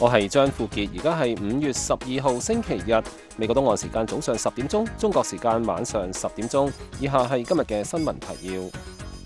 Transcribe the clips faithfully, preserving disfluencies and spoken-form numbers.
我係張富傑，而家係五月十二號星期日，美國東岸時間早上十點鐘，中國時間晚上十點鐘。以下係今日嘅新聞提要。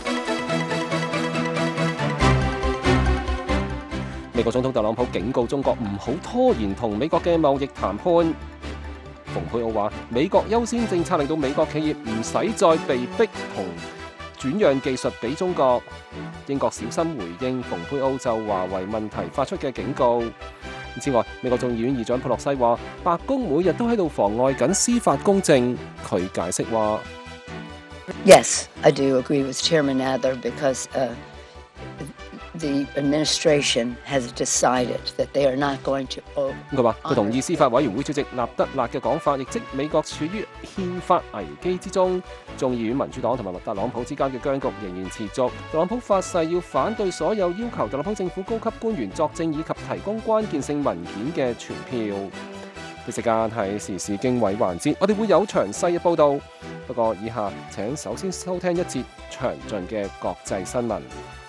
美國總統特朗普警告中國唔好拖延同美國嘅貿易談判。蓬佩奧話：美國優先政策令到美國企業唔使再被逼同轉讓技術俾中國。英國小心回應蓬佩奧就華為問題發出嘅警告。之外，美國眾議院議長佩洛西話：白宮每日都喺度妨礙緊司法公正。佢解釋話 ：Yes, I do agree with Chairman Adler because, uh, the administration has decided that they are not going to. 佢話佢同意司法委員會主席納德納嘅講法，亦即美國處於憲法危機之中。眾議院民主黨同埋特朗普之間嘅僵局仍然持續。特朗普發誓要反對所有要求特朗普政府高級官員作證以及提供關鍵性文件嘅傳票。呢時間係時事經緯環節，我哋會有詳細嘅報導。不過以下請首先收聽一節詳盡嘅國際新聞。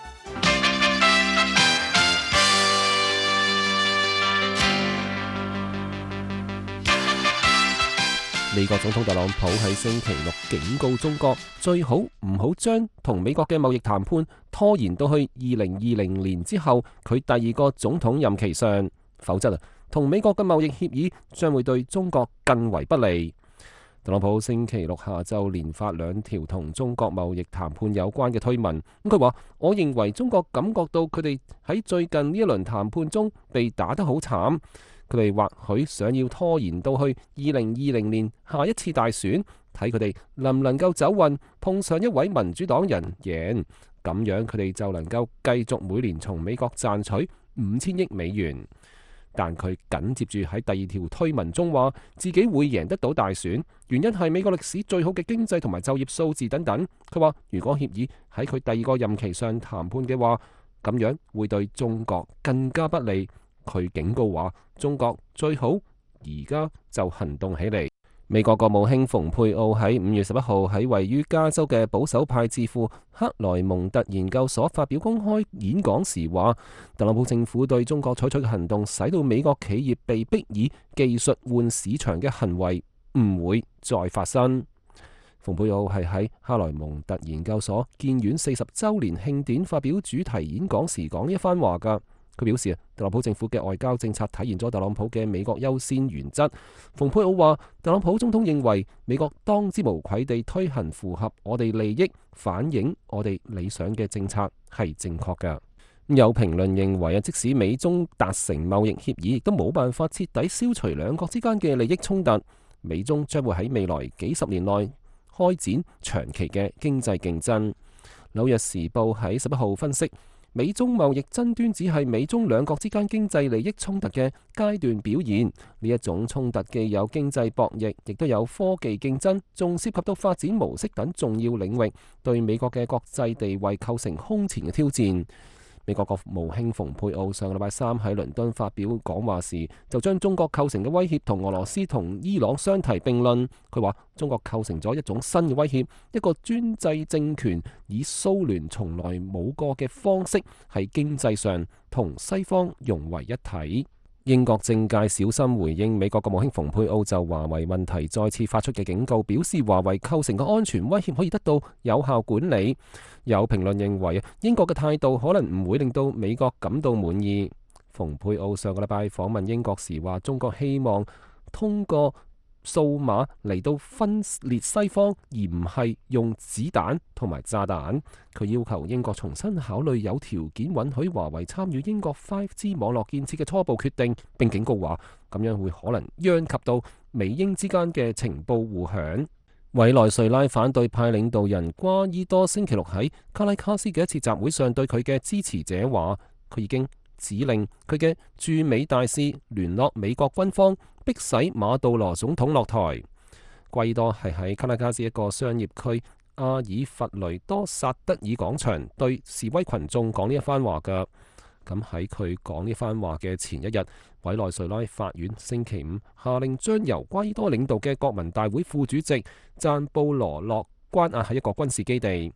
美國總統特朗普喺星期六警告中國，最好唔好將同美國嘅貿易談判拖延到去二零二零年之後佢第二個總統任期上，否則啊，同美國嘅貿易協議將會對中國更為不利。特朗普星期六下晝連發兩條同中國貿易談判有關嘅推文，咁佢話：我認為中國感覺到佢哋喺最近呢一輪談判中被打得好慘。佢哋或許想要拖延到去二零二零年下一次大選，睇佢哋能唔能夠走運，碰上一位民主黨人贏，咁樣佢哋就能夠繼續每年從美國賺取五千億美元。但佢緊接住喺第二條推文中話自己會贏得到大選，原因係美國歷史最好嘅經濟同埋就業數字等等。佢話如果協議喺佢第二個任期上談判嘅話，咁樣會對中國更加不利。佢警告話：中國最好而家就行動起嚟。美國國務卿蓬佩奧喺五月十一號喺位於加州嘅保守派智庫克萊蒙特研究所發表公開演講時話：特朗普政府對中國採取嘅行動，使到美國企業被迫以技術換市場嘅行為唔會再發生。蓬佩奧係喺克萊蒙特研究所建院四十週年慶典發表主題演講時講呢一番話㗎。佢表示，特朗普政府嘅外交政策體現咗特朗普嘅美國優先原則。蓬佩奧話，特朗普總統認為美國當之無愧地推行符合我哋利益、反映我哋理想嘅政策係正確嘅。有評論認為啊，即使美中達成貿易協議，亦都冇辦法徹底消除兩國之間嘅利益衝突。美中將會喺未來幾十年內開展長期嘅經濟競爭。紐約時報喺十一號分析，美中貿易爭端只係美中兩國之間經濟利益衝突嘅階段表現。呢一種衝突既有經濟博弈，亦都有科技競爭，仲涉及到發展模式等重要領域，對美國嘅國際地位構成空前嘅挑戰。美國國務卿蓬佩奧上個禮拜三喺倫敦發表講話時，就將中國構成嘅威脅同俄羅斯同伊朗相提並論。佢話中國構成咗一種新嘅威脅，一個專制政權以蘇聯從來冇過嘅方式喺經濟上同西方融為一體。英國政界小心回應美國國務卿蓬佩奧就華為問題再次發出嘅警告，表示華為構成嘅安全威脅可以得到有效管理。有評論認為英國嘅態度可能唔會令到美國感到滿意。蓬佩奧上個禮拜訪問英國時話，中國希望通過數碼嚟到分裂西方，而唔係用子彈同埋炸彈。佢要求英國重新考慮有條件允許華為參與英國 五 G 網絡建設嘅初步決定，並警告話咁樣會可能殃及到美英之間嘅情報互享。委內瑞拉反對派領導人瓜伊多星期六喺卡拉卡斯嘅一次集會上對佢嘅支持者話，佢已經指令佢嘅駐美大使聯絡美國軍方，迫使馬杜羅總統落台。瓜伊多係喺卡拉卡斯一個商業區阿爾弗雷多薩德爾廣場對示威群眾講呢一番話㗎。咁喺佢講呢番話嘅前一日，委內瑞拉法院星期五下令將由瓜伊多領導嘅國民大會副主席贊布羅洛關押喺一個軍事基地。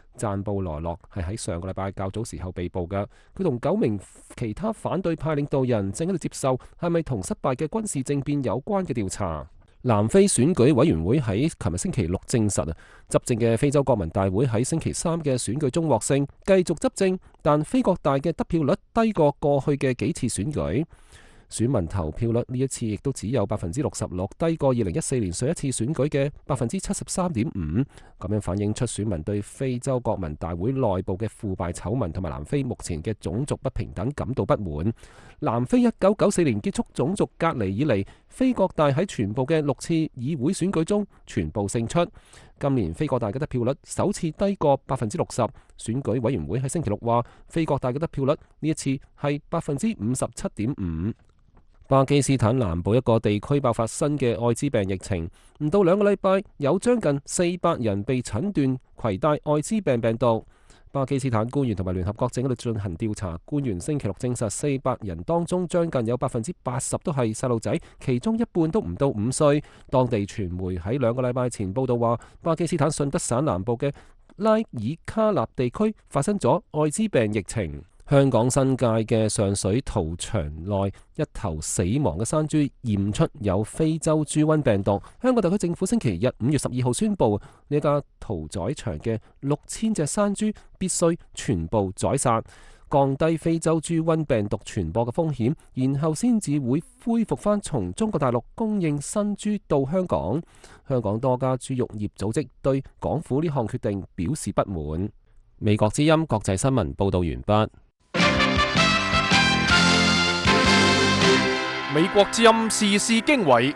贊布羅諾係喺上個禮拜較早時候被捕嘅，佢同九名其他反對派領導人正喺度接受係咪同失敗嘅軍事政變有關嘅調查。南非選舉委員會喺琴日星期六證實啊，執政嘅非洲國民大會喺星期三嘅選舉中獲勝，繼續執政，但非國大嘅得票率低過過去嘅幾次選舉。選民投票率呢一次亦都只有百分之六十六，低過二零一四年上一次選舉嘅百分之七十三點五。咁樣反映出選民對非洲國民大會內部嘅腐敗醜聞同埋南非目前嘅種族不平等感到不滿。南非一九九四年結束種族隔離以嚟，非國大喺全部嘅六次議會選舉中全部勝出。今年非國大嘅得票率首次低過百分之六十。選舉委員會喺星期六話，非國大嘅得票率呢一次係百分之五十七點五。巴基斯坦南部一個地區爆發新嘅愛滋病疫情，唔到兩個禮拜，有將近四百人被診斷攜帶愛滋病病毒。巴基斯坦官員同埋聯合國正喺度進行調查，官員星期六證實，四百人當中將近有百分之八十都係細路仔，其中一半都唔到五歲。當地傳媒喺兩個禮拜前報道話，巴基斯坦順德省南部嘅拉爾卡納地區發生咗愛滋病疫情。香港新界嘅上水屠場內一頭死亡嘅山豬驗出有非洲豬瘟病毒。香港特區政府星期日五月十二號宣布，呢家屠宰場嘅六千隻山豬必須全部宰殺，降低非洲豬瘟病毒傳播嘅風險，然後先至會恢復翻從中國大陸供應新豬到香港。香港多家豬肉業組織對港府呢項決定表示不滿。美國之音國際新聞報道完畢。 美國之音時事經緯，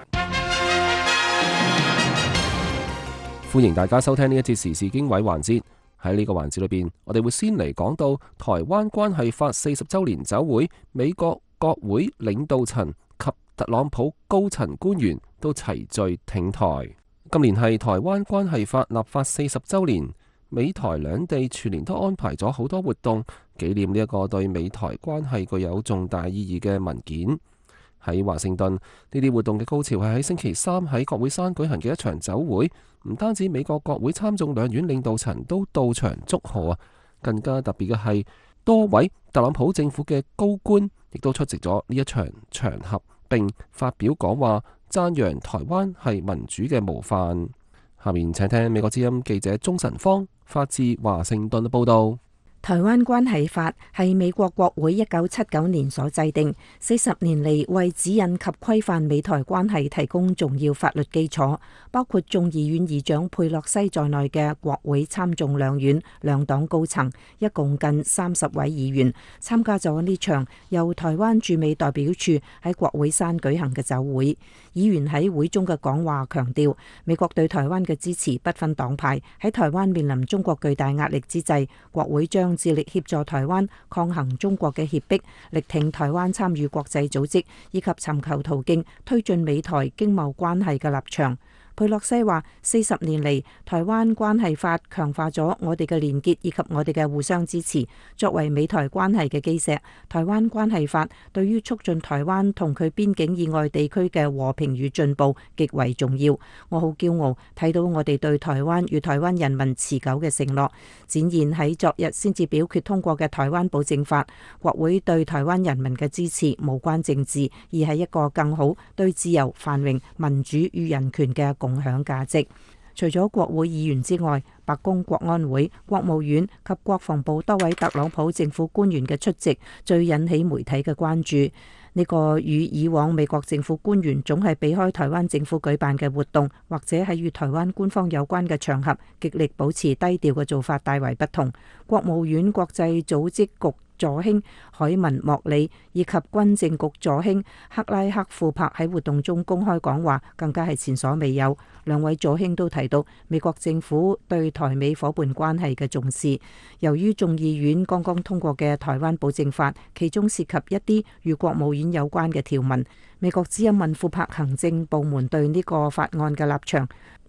歡迎大家收聽呢一節時事經緯環節。喺呢個環節裏邊，我哋會先嚟講到台灣關係法四十週年酒會，美國國會領導層及特朗普高層官員都齊聚挺台。今年係台灣關係法立法四十週年，美台兩地全年都安排咗好多活動，紀念呢一個對美台關係具有重大意義嘅文件。喺華盛頓，呢啲活動嘅高潮係喺星期三喺國會山舉行嘅一場酒會，唔單止美國國會參眾兩院領導層都到場祝賀啊，更加特別嘅係多位特朗普政府嘅高官亦都出席咗呢一場場合，並發表講話，讚揚台灣係民主嘅模範。下面請聽美國之音記者鍾晨芳發自華盛頓嘅報道。 台灣關係法係美國國會一九七九年所制定，四十年嚟為指引及規範美台關係提供重要法律基礎，包括眾議院議長佩洛西在內嘅國會參眾兩院兩黨高層，一共近三十位議員參加咗呢場由台灣駐美代表處喺國會山舉行嘅酒會。議員喺會中嘅講話強調，美國對台灣嘅支持不分黨派，喺台灣面臨中國巨大壓力之際，國會將致力協助台灣抗衡中國嘅脅迫，力挺台灣參與國際組織，以及尋求途徑推進美台經貿關係嘅立場。佩洛西話：四十年嚟，台灣關係法強化咗我哋嘅連結以及我哋嘅互相支持，作為美台關係嘅基石。台灣關係法對於促進台灣同佢邊境以外地區嘅和平與進步極為重要。我好驕傲睇到我哋對台灣與台灣人民持久嘅承諾，展現喺昨日先至表決通過嘅台灣保證法。國會對台灣人民嘅支持無關政治，而係一個更好對自由、繁榮、民主與人權嘅共享價值。除咗國會議員之外，白宮國安會、國務院及國防部多位特朗普政府官員嘅出席，最引起媒體嘅關注。呢個與以往美國政府官員總係避開台灣政府舉辦嘅活動，或者係與台灣官方有關嘅場合，極力保持低調嘅做法大為不同。國務院國際組織局助卿海文莫里以及軍政局助卿克拉克庫珀喺活動中公開講話，更加係前所未有。兩位助卿都提到美國政府對台美夥伴關係嘅重視。由於眾議院剛剛通過嘅台灣保證法，其中涉及一啲與國務院有關嘅條文，美國之音問庫珀行政部門對呢個法案嘅立場。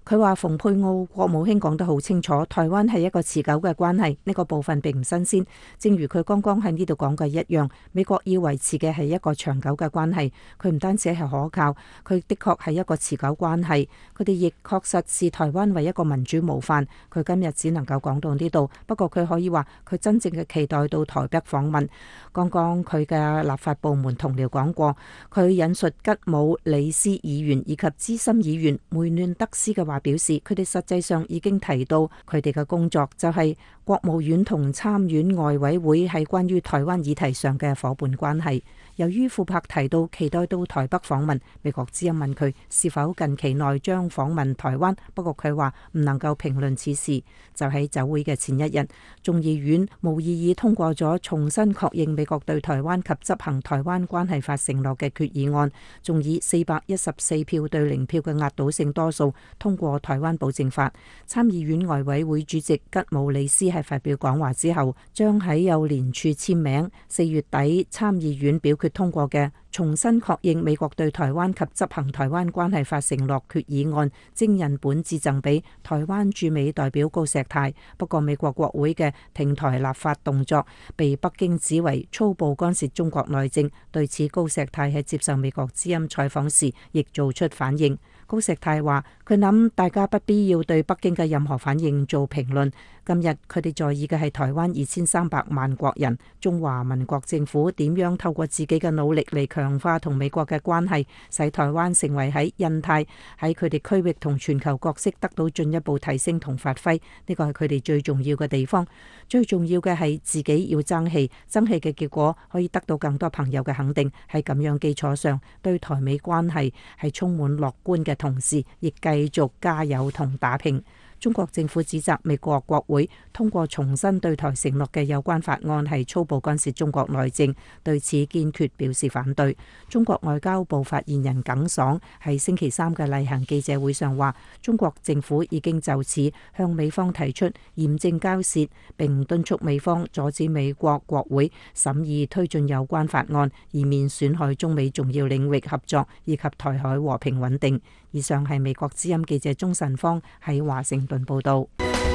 佢話蓬佩奧國務卿講得好清楚，台灣係一個持久嘅關係，呢個部分並唔新鮮。正如佢剛剛喺呢度講嘅一樣，美國要維持嘅係一個長久嘅關係。佢唔單止係可靠，佢的確係一個持久關係。佢哋亦確實視台灣為一個民主模範。佢今日只能夠講到呢度，不過佢可以話佢真正嘅期待到台北訪問。剛剛佢嘅立法部門同僚講過，佢引述吉姆里斯議員以及資深議員梅嫩德斯嘅話，表示佢哋實際上已經提到佢哋嘅工作就係國務院同參院外委會係關於台灣議題上嘅夥伴關係。由於庫珀提到期待到台北訪問，美國之音問佢是否近期內將訪問台灣，不過佢話唔能夠評論此事。就喺酒會嘅前一日，眾議院無異議通過咗重新確認美國對台灣及執行台灣關係法承諾嘅決議案，仲以四百一十四票對零票嘅壓倒性多數通過台灣保證法。參議院外委會主席吉姆里斯喺發表講話之後，將喺幼聯署簽名，四月底參議院表決通過嘅重新確認美國對台灣及執行台灣關係法承諾決議案徵印本致贈俾台灣駐美代表高石泰。不過美國國會嘅停台立法動作被北京指為粗暴干涉中國內政，對此高石泰喺接受美國之音採訪時亦做出反應。高石泰話：佢諗大家不必要對北京嘅任何反應做評論。今日佢哋在意嘅係台灣二千三百萬國人，中華民國政府點樣透過自己嘅努力嚟強化同美國嘅關係，使台灣成為喺印太喺佢哋區域同全球角色得到進一步提升同發揮。呢個係佢哋最重要嘅地方。最重要嘅係自己要爭氣，爭氣嘅結果可以得到更多朋友嘅肯定。喺咁樣基礎上，對台美關係係充滿樂觀嘅同時，亦繼續加油同打拼。中國政府指責美國國會通過重新對台承諾嘅有關法案係粗暴干涉中國內政，對此堅決表示反對。中國外交部發言人耿爽喺星期三嘅例行記者會上話，中國政府已經就此向美方提出嚴正交涉，並敦促美方阻止美國國會審議推進有關法案，以免損害中美重要領域合作以及台海和平穩定。以上係美國之音記者鍾晨芳喺華盛頓報道。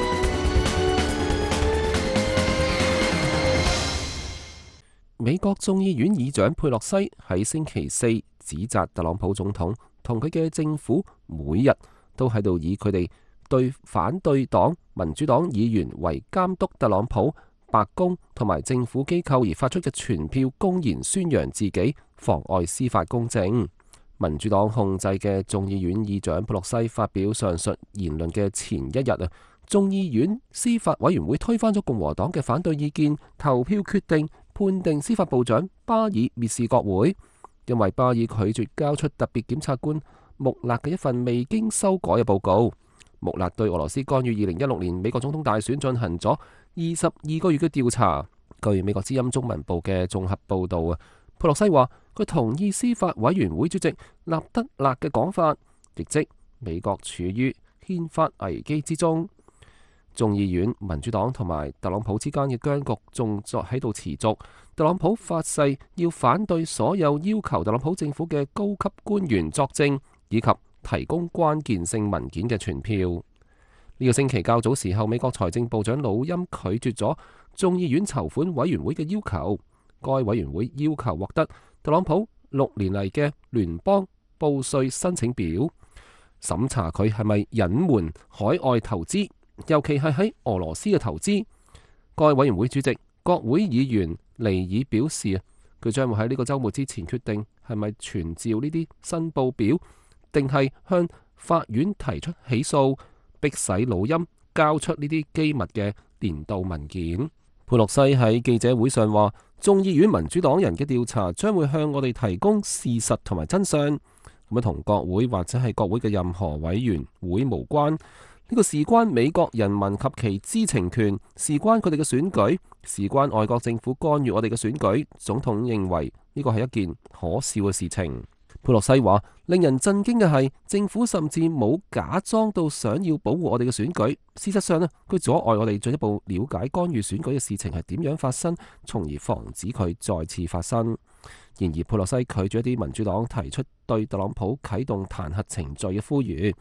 美國眾議院議長佩洛西喺星期四指責特朗普總統同佢嘅政府每日都喺度以佢哋對反對黨民主黨議員為監督特朗普、白宮同埋政府機構而發出嘅傳票，公然宣揚自己，妨礙司法公正。民主黨控制嘅眾議院議長佩洛西發表上述言論嘅前一日啊，眾議院司法委員會推翻咗共和黨嘅反對意見，投票決定判定司法部長巴爾蔑視國會，因為巴爾拒絕交出特別檢察官穆勒嘅一份未經修改嘅報告。穆勒對俄羅斯干預二零一六年美國總統大選進行咗二十二個月嘅調查。據美國之音中文部嘅綜合報道啊，佩洛西話佢同意司法委員會主席納德勒嘅講法，亦即美國處於憲法危機之中。眾議院民主黨同埋特朗普之間嘅僵局仲在喺度持續。特朗普發誓要反對所有要求特朗普政府嘅高級官員作證以及提供關鍵性文件嘅傳票。呢、這個星期較早時候，美國財政部長魯欽拒絕咗眾議院籌款委員會嘅要求。該委員會要求獲得特朗普六年嚟嘅聯邦報稅申請表，審查佢係咪隱瞞海外投資，尤其係喺俄羅斯嘅投資。該委員會主席國會議員尼爾表示，佢將會喺呢個週末之前決定係咪傳召呢啲申報表，定係向法院提出起訴，迫使魯欽交出呢啲機密嘅年度文件。佩洛西喺記者會上話，眾議院民主黨人嘅調查將會向我哋提供事實同埋真相，咁樣同國會或者係國會嘅任何委員會無關。呢、這個事關美國人民及其知情權，事關佢哋嘅選舉，事關外國政府干預我哋嘅選舉。總統認為呢個係一件可笑嘅事情。佩洛西話，令人震驚嘅係政府甚至冇假裝到想要保護我哋嘅選舉。事實上咧，佢阻礙我哋進一步了解干預選舉嘅事情係點樣發生，從而防止佢再次發生。然而佩洛西拒絕一啲民主黨提出對特朗普啟動彈劾程序嘅呼籲。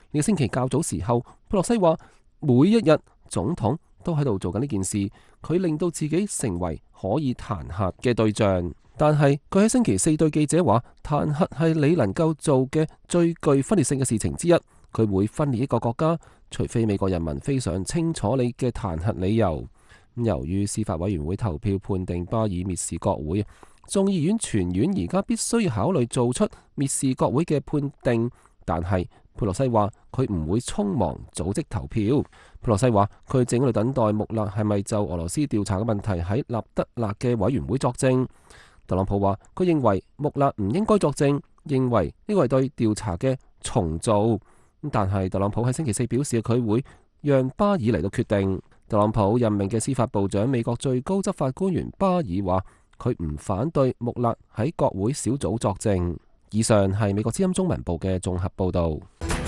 呢個星期較早時候，佩洛西話每一日總統都喺度做緊呢件事，佢令到自己成為可以彈劾嘅對象。但係佢喺星期四對記者話，彈劾係你能夠做嘅最具分裂性嘅事情之一。佢會分裂一個國家，除非美國人民非常清楚你嘅彈劾理由。由於司法委員會投票判定巴爾蔑視國會，眾議院全院而家必須考慮做出蔑視國會嘅判定。但係佩洛西話佢唔會匆忙組織投票。佩洛西話佢正喺度等待穆勒係咪就俄羅斯調查嘅問題喺納德勒嘅委員會作證。特朗普話佢認為穆勒唔應該作證，認為呢個係對調查嘅重做。但係特朗普喺星期四表示佢會讓巴爾嚟到決定。特朗普任命嘅司法部長美國最高執法官員巴爾話佢唔反對穆勒喺國會小組作證。以上係美國之音中文部嘅綜合報導。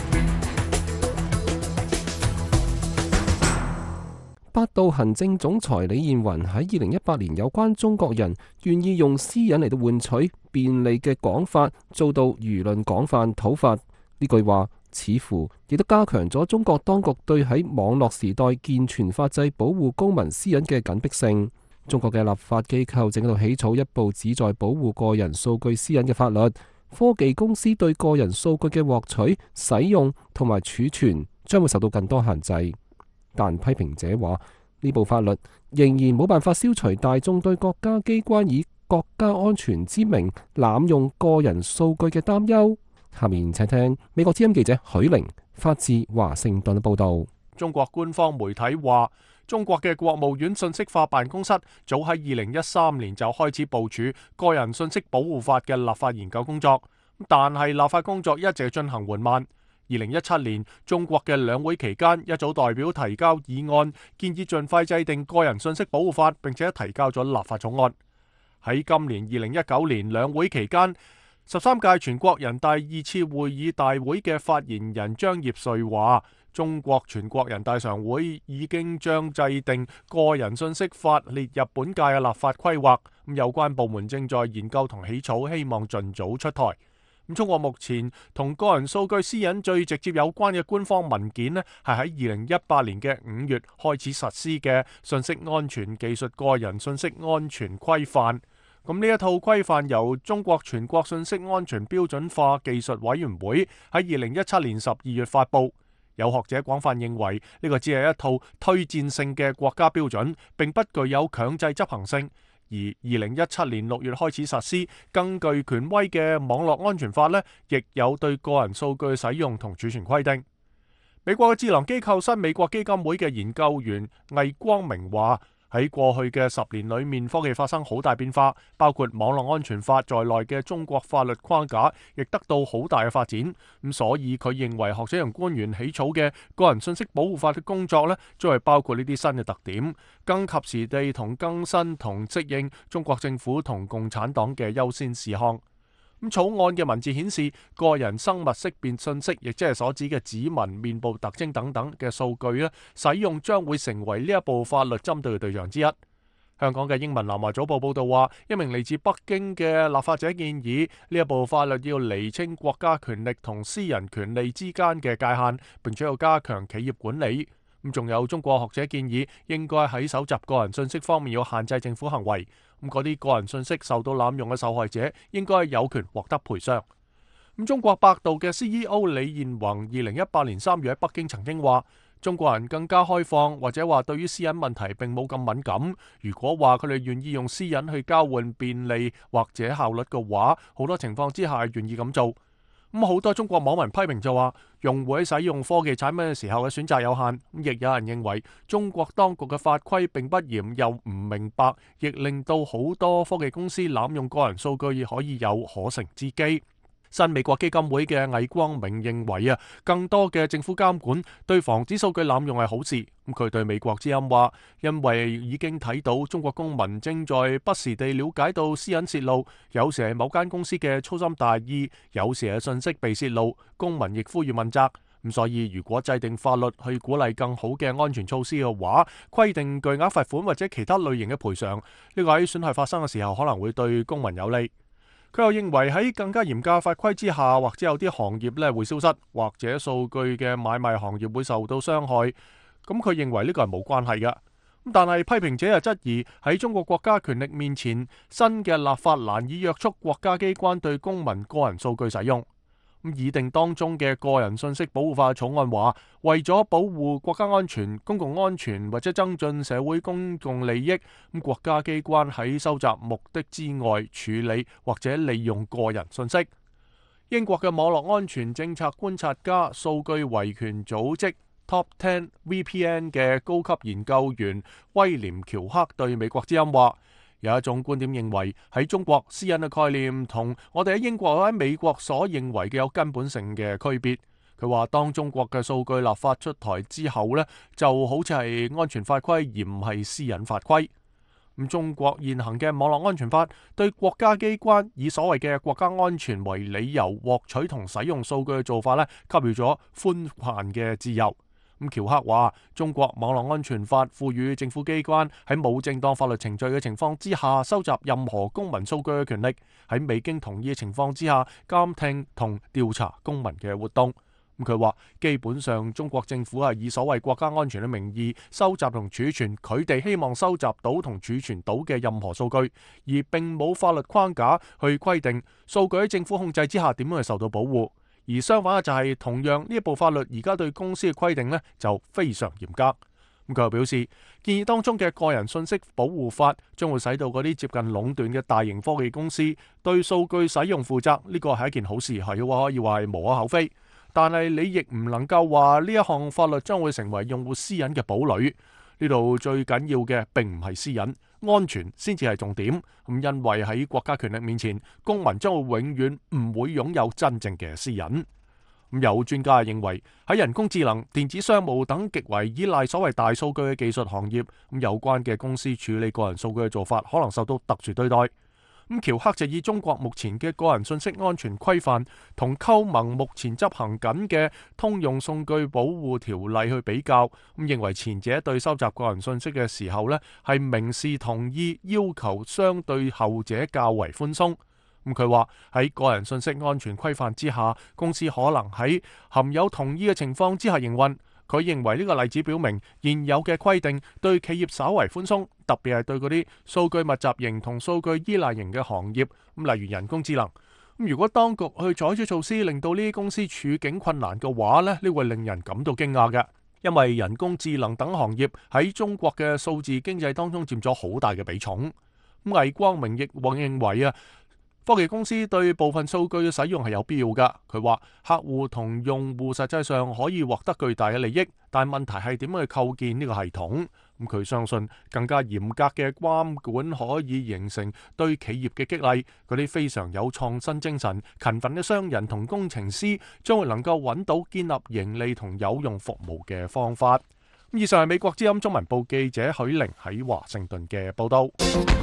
百度行政總裁李彥雲喺二零一八年有關中國人願意用私隱嚟到換取便利嘅講法遭到輿論廣泛討伐。呢句話似乎亦都加強咗中國當局對喺網絡時代健全法制保護公民私隱嘅緊迫性。中國嘅立法機構正喺度起草一部旨在保護個人數據私隱嘅法律。科技公司對個人數據嘅獲取、使用同埋儲存將會受到更多限制。但批評者話呢部法律仍然冇辦法消除大眾對國家機關以國家安全之名濫用個人數據嘅擔憂。下面請聽美國之音記者許玲發自華盛頓嘅報道。 中國官方媒體話，中國嘅國務院信息化辦公室早喺二零一三年就開始部署個人信息保護法嘅立法研究工作，但係立法工作一直進行緩慢。二零一七年，中國嘅兩會期間，一組代表提交議案，建議盡快制定個人信息保護法，並且提交咗立法草案。喺今年二零一九年兩會期間，十三屆全國人大二次會議大會嘅發言人張業遂話，中國全國人大常會已經將制定個人信息法列入本屆嘅立法規劃，咁有關部門正在研究同起草，希望盡早出台。咁中國目前同個人數據私隱最直接有關嘅官方文件呢，係喺二零一八年嘅五月開始實施嘅信息安全技術個人信息安全規範。咁呢一套規範由中國全國信息安全標準化技術委員會喺二零一七年十二月發布。有學者廣泛認為呢個只係一套推薦性嘅國家標準，並不具有強制執行性。而二零一七年六月開始實施，更具權威嘅網絡安全法呢，亦有對個人數據使用同儲存規定。美國嘅智囊機構新美國基金會嘅研究員魏光明話，喺過去嘅十年裏面，科技發生好大變化，包括網絡安全法在內嘅中國法律框架亦得到好大嘅發展。咁所以佢認為學者同官員起草嘅個人信息保護法嘅工作呢，將係包括呢啲新嘅特點，更及時地同更新同適應中國政府同共產黨嘅優先事項。咁草案嘅文字顯示，個人生物識別信息，亦即係所指嘅指紋、面部特徵等等嘅數據咧，使用將會成為呢一部法律針對嘅對象之一。香港嘅英文南華早報報道話，一名嚟自北京嘅立法者建議呢一部法律要釐清國家權力同私人權利之間嘅界限，並且要加強企業管理。咁仲有中國學者建議，應該喺搜集個人信息方面要限制政府行為。咁嗰啲個人信息受到濫用嘅受害者，應該有權獲得賠償。咁中國百度嘅 C E O 李彥宏二零一八年三月喺北京曾經話，中國人更加開放，或者話對於私隱問題並冇咁敏感。如果話佢哋願意用私隱去交換便利或者效率嘅話，好多情況之下係願意咁做。咁好多中國網民批評就話，用戶喺使用科技產品嘅時候嘅選擇有限。亦有人認為中國當局嘅法規並不嚴又唔明白，亦令到好多科技公司濫用個人數據可以有可乘之機。新美國基金會嘅魏光明認為啊，更多嘅政府監管對防止數據濫用係好事。咁佢對美國之音話，因為已經睇到中國公民正在不時地了解到私隱洩露，有時係某間公司嘅粗心大意，有時係信息被洩露，公民亦呼籲問責。咁所以如果制定法律去鼓勵更好嘅安全措施嘅話，規定巨額罰款或者其他類型嘅賠償，呢個喺損害發生嘅時候可能會對公民有利。 佢又認為喺更加嚴格法規之下，或者有啲行業咧會消失，或者數據嘅買賣行業會受到傷害。咁佢認為呢個係冇關係嘅。但係批評者又質疑喺中國國家權力面前，新嘅立法難以約束國家機關對公民個人數據使用。咁擬定當中嘅個人信息保護法草案話，為咗保護國家安全、公共安全或者增進社會公共利益，咁國家機關喺收集目的之外處理或者利用個人信息。英國嘅網絡安全政策觀察家、數據維權組織 Top ten V P N 嘅高級研究員威廉喬克對美國之音話，有一種觀點認為喺中國私隱嘅概念同我哋喺英國或喺美國所認為嘅有根本性嘅區別。佢話當中國嘅數據立法出台之後呢，就好似係安全法規而唔係私隱法規。咁中國現行嘅網絡安全法對國家機關以所謂嘅國家安全為理由獲取同使用數據嘅做法呢，給予咗寬泛嘅自由。咁喬克話，中國網絡安全法賦予政府機關喺冇正當法律程序嘅情況之下收集任何公民數據嘅權力，喺未經同意嘅情況之下監聽同調查公民嘅活動。咁佢話，基本上中國政府係以所謂國家安全嘅名義收集同儲存佢哋希望收集到同儲存到嘅任何數據，而並冇法律框架去規定數據喺政府控制之下點樣去受到保護。而相反嘅就係，同樣呢一部法律而家對公司嘅規定呢就非常嚴格。咁佢又表示，建議當中嘅個人信息保護法將會使到嗰啲接近壟斷嘅大型科技公司對數據使用負責，呢個係一件好事，係可以話係無可厚非。但係你亦唔能夠話呢一項法律將會成為用戶私隱嘅堡壘。呢度最緊要嘅並唔係私隱，安全先至係重點。咁因為喺國家權力面前，公民將會永遠唔會擁有真正嘅私隱。咁有專家認為喺人工智能、電子商務等極為依賴所謂大數據嘅技術行業，咁有關嘅公司處理個人數據嘅做法可能受到特殊對待。咁喬克就以中國目前嘅個人信息安全規範同歐盟目前執行緊嘅通用數據保護條例去比較，咁認為前者對收集個人信息嘅時候呢係明示同意要求，相對後者較為寬鬆。咁佢話喺個人信息安全規範之下，公司可能喺含有同意嘅情況之下營運。佢認為呢個例子表明現有嘅規定對企業稍為寬鬆，特別係對嗰啲數據密集型同數據依賴型嘅行業，咁例如人工智能。咁如果當局去採取措施令到呢啲公司處境困難嘅話呢，呢會令人感到驚訝嘅，因為人工智能等行業喺中國嘅數字經濟當中佔咗好大嘅比重。咁魏光明亦認為啊，科技公司對部分數據嘅使用係有必要㗎。佢話客戶同用戶實際上可以獲得巨大嘅利益，但問題係點樣去構建呢個系統。咁佢相信更加嚴格嘅監管可以形成對企業嘅激勵，嗰啲非常有創新精神、勤奮嘅商人同工程師將會能夠揾到建立盈利同有用服務嘅方法。以上係美國之音中文部記者許玲喺華盛頓嘅報道。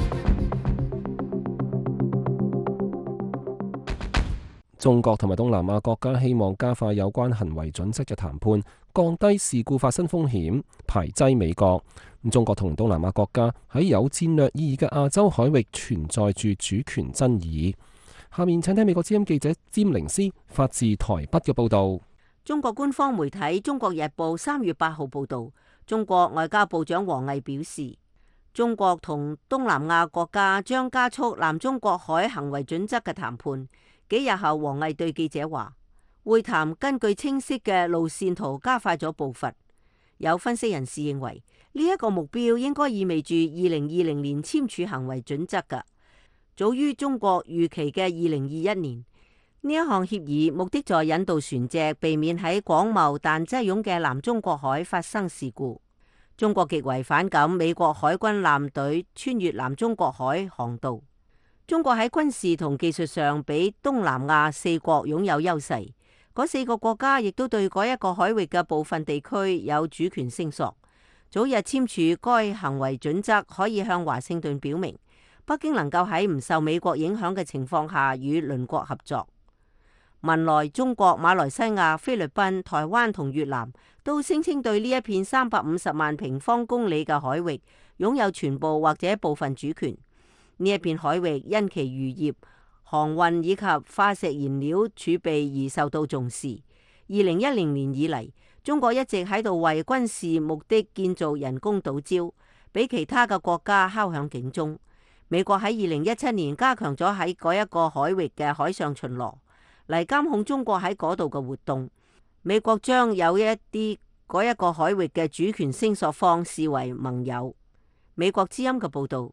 中國同埋東南亞國家希望加快有關行為準則嘅談判，降低事故發生風險，排擠美國。中國同東南亞國家喺有戰略意義嘅亞洲海域存在住主權爭議。下面請聽美國之音記者詹寧斯發自台北嘅報導。 中國官方媒體《中國日報》三月八號報導，中國外交部長王毅表示，中國同東南亞國家將加速南中國海行為準則嘅談判。幾日後，王毅對記者話，會談根據清晰嘅路線圖加快咗步伐。有分析人士認為，呢一個目標應該意味住二零二零年簽署行為準則㗎，早於中國預期嘅二零二一年。呢一項協議目的在引導船隻避免喺廣袤但擠擁嘅南中國海發生事故。中國極為反感美國海軍艦隊穿越南中國海航道。中國喺軍事同技術上比東南亞四國擁有優勢，嗰四個國家亦都對嗰一個海域嘅部分地區有主權聲索。早日簽署該行為準則，可以向華盛頓表明，北京能夠喺唔受美國影響嘅情況下與鄰國合作。文萊、中國、馬來西亞、菲律賓、台灣同越南都聲稱對呢一片三百五十萬平方公里嘅海域擁有全部或者部分主權。呢一片海域因其漁業、 航運以及化石燃料儲備而受到重視。二零一零年以嚟，中國一直喺度為軍事目的建造人工島礁，俾其他嘅國家敲響警鐘。美國喺二零一七年加強咗喺嗰一個海域嘅海上巡邏，嚟監控中國喺嗰度嘅活動。美國將有一啲嗰一個海域嘅主權聲索方視為盟友。美國之音嘅報導。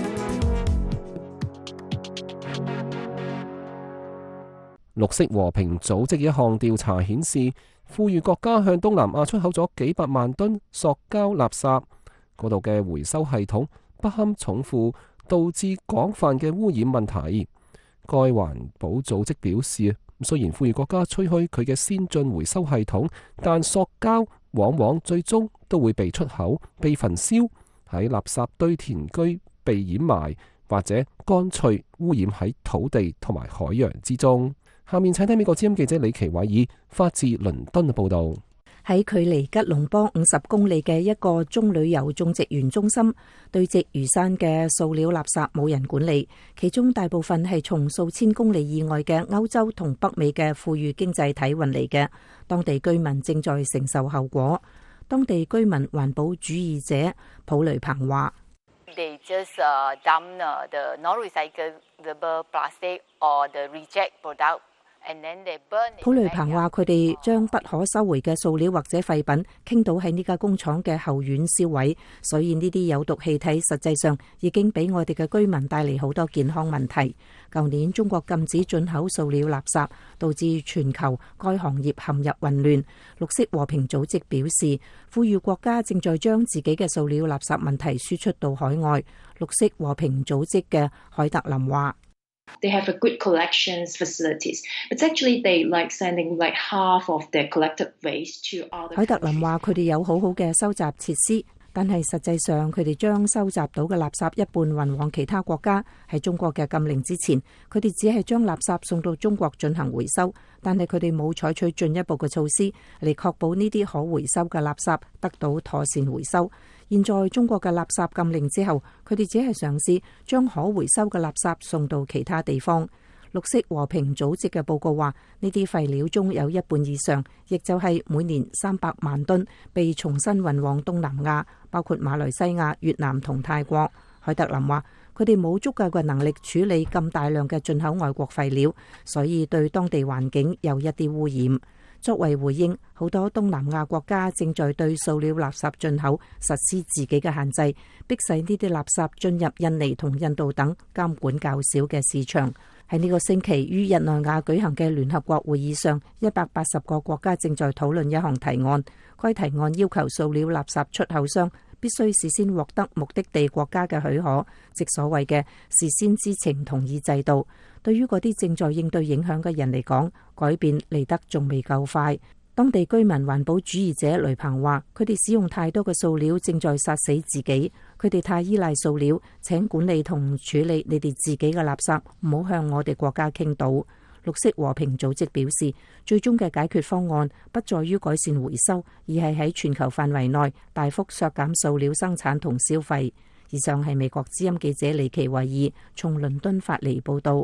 綠色和平組織一項調查顯示，富裕國家向東南亞出口咗幾百萬噸塑膠垃圾，嗰度嘅回收系統不堪重負，導致廣泛嘅污染問題。該環保組織表示，雖然富裕國家吹噓佢嘅先進回收系統，但塑膠往往最終都會被出口、被焚燒，喺垃圾堆填區被掩埋，或者乾脆污染喺土地同埋海洋之中。下面請聽美國之音記者李奇偉爾發自倫敦嘅報道。 喺距離吉隆坡五十公里嘅一個棕櫚油種植園中心，堆積如山嘅塑料垃圾冇人管理，其中大部分係從數千公里以外嘅歐洲同北美嘅富裕經濟體運嚟嘅，當地居民正在承受後果。當地居民環保主義者普雷彭話 ：They just uh, dump the non-recyclable plastic or the reject product. 普雷彭話：佢哋將不可收回嘅塑料或者廢品傾倒喺呢家工廠嘅後院燒毀，所以呢啲有毒氣體實際上已經俾我哋嘅居民帶嚟好多健康問題。舊年中國禁止進口塑料垃圾，導致全球該行業陷入混亂。綠色和平組織表示，富裕國家正在將自己嘅塑料垃圾問題輸出到海外。綠色和平組織嘅海特林話 ：They have a good collections facilities, but actually they like sending like half of their collected waste to other countries. 海特林話：佢哋有好好嘅收集設施，但係實際上佢哋將收集到嘅垃圾一半運往其他國家。喺中國嘅禁令之前，佢哋只係將垃圾送到中國進行回收，但係佢哋冇採取進一步嘅措施嚟確保呢啲可回收嘅垃圾得到妥善回收。現在中國嘅垃圾禁令之後，佢哋只係嘗試將可回收嘅垃圾送到其他地方。綠色和平組織嘅報告話，呢啲廢料中有一半以上，亦就係每年三百萬噸，被重新運往東南亞，包括馬來西亞、越南同泰國。海特林話，佢哋冇足夠嘅能力處理咁大量嘅進口外國廢料，所以對當地環境有一啲污染。作為回應，好多東南亞國家正在對塑料垃圾進口實施自己嘅限制，迫使呢啲垃圾進入印尼同印度等監管較少嘅市場。喺呢個星期於日內瓦舉行嘅聯合國會議上，一百八十個國家正在討論一項提案。該提案要求塑料垃圾出口商必須事先獲得目的地國家嘅許可，即所謂嘅事先知情同意制度。對於嗰啲正在應對影響嘅人嚟講，改變嚟得仲未夠快。當地居民環保主義者雷鵬話：佢哋使用太多嘅塑料，正在殺死自己。佢哋太依賴塑料，請管理同處理你哋自己嘅垃圾，唔好向我哋國家傾倒。綠色和平組織表示，最終嘅解決方案不在於改善回收，而係喺全球範圍內大幅削減塑料生產同消費。以上係美國之音記者李奇維爾從倫敦發嚟報道。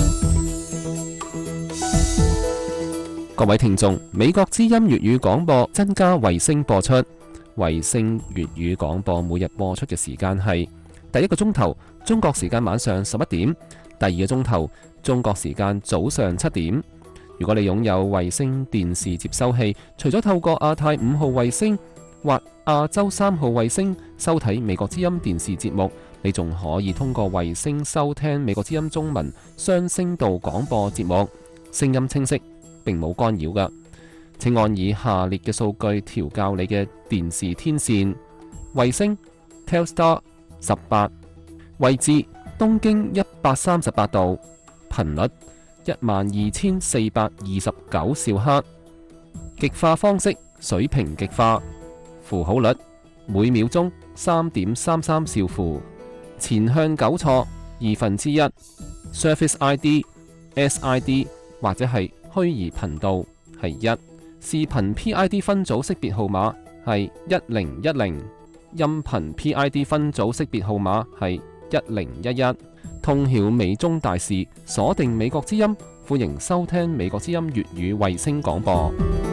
各位聽眾，美國之音粵語廣播增加衛星播出。衛星粵語廣播每日播出嘅時間係第一個鐘頭中國時間晚上十一點，第二個鐘頭中國時間早上七點。如果你擁有衛星電視接收器，除咗透過亞太五號衛星或亞洲三號衛星收睇美國之音電視節目，你仲可以通過衛星收聽美國之音中文雙聲道廣播節目，聲音清晰，並冇干擾㗎。請按以下列嘅數據調校你嘅電視天線：衛星 Telstar 十八，位置東經一百三十八度，頻率一萬二千四百二十九兆赫，極化方式水平極化，符號率每秒鐘三點三三兆符，前向糾錯二分之一 ，Surface I D、S I D 或者係虛擬頻道係一，視頻 P I D 分組識別號碼係一零一零，音頻 P I D 分組識別號碼係一零一一。 通曉美中大事，鎖定美國之音，歡迎收聽美國之音粵語衛星廣播。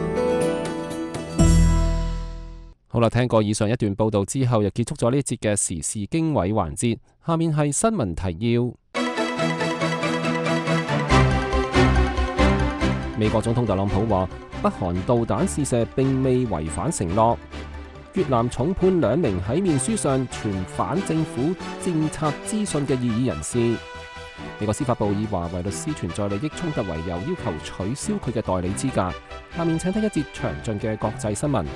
好啦，聽過以上一段報道之後，又結束咗呢一節嘅時事經緯環節。下面係新聞提要。美國總統特朗普話，北韓導彈試射並未違反承諾。越南重判兩名喺面書上傳反政府政策資訊嘅異議人士。美國司法部以華為律師存在利益衝突為由，要求取消佢嘅代理資格。下面請聽一節詳盡嘅國際新聞。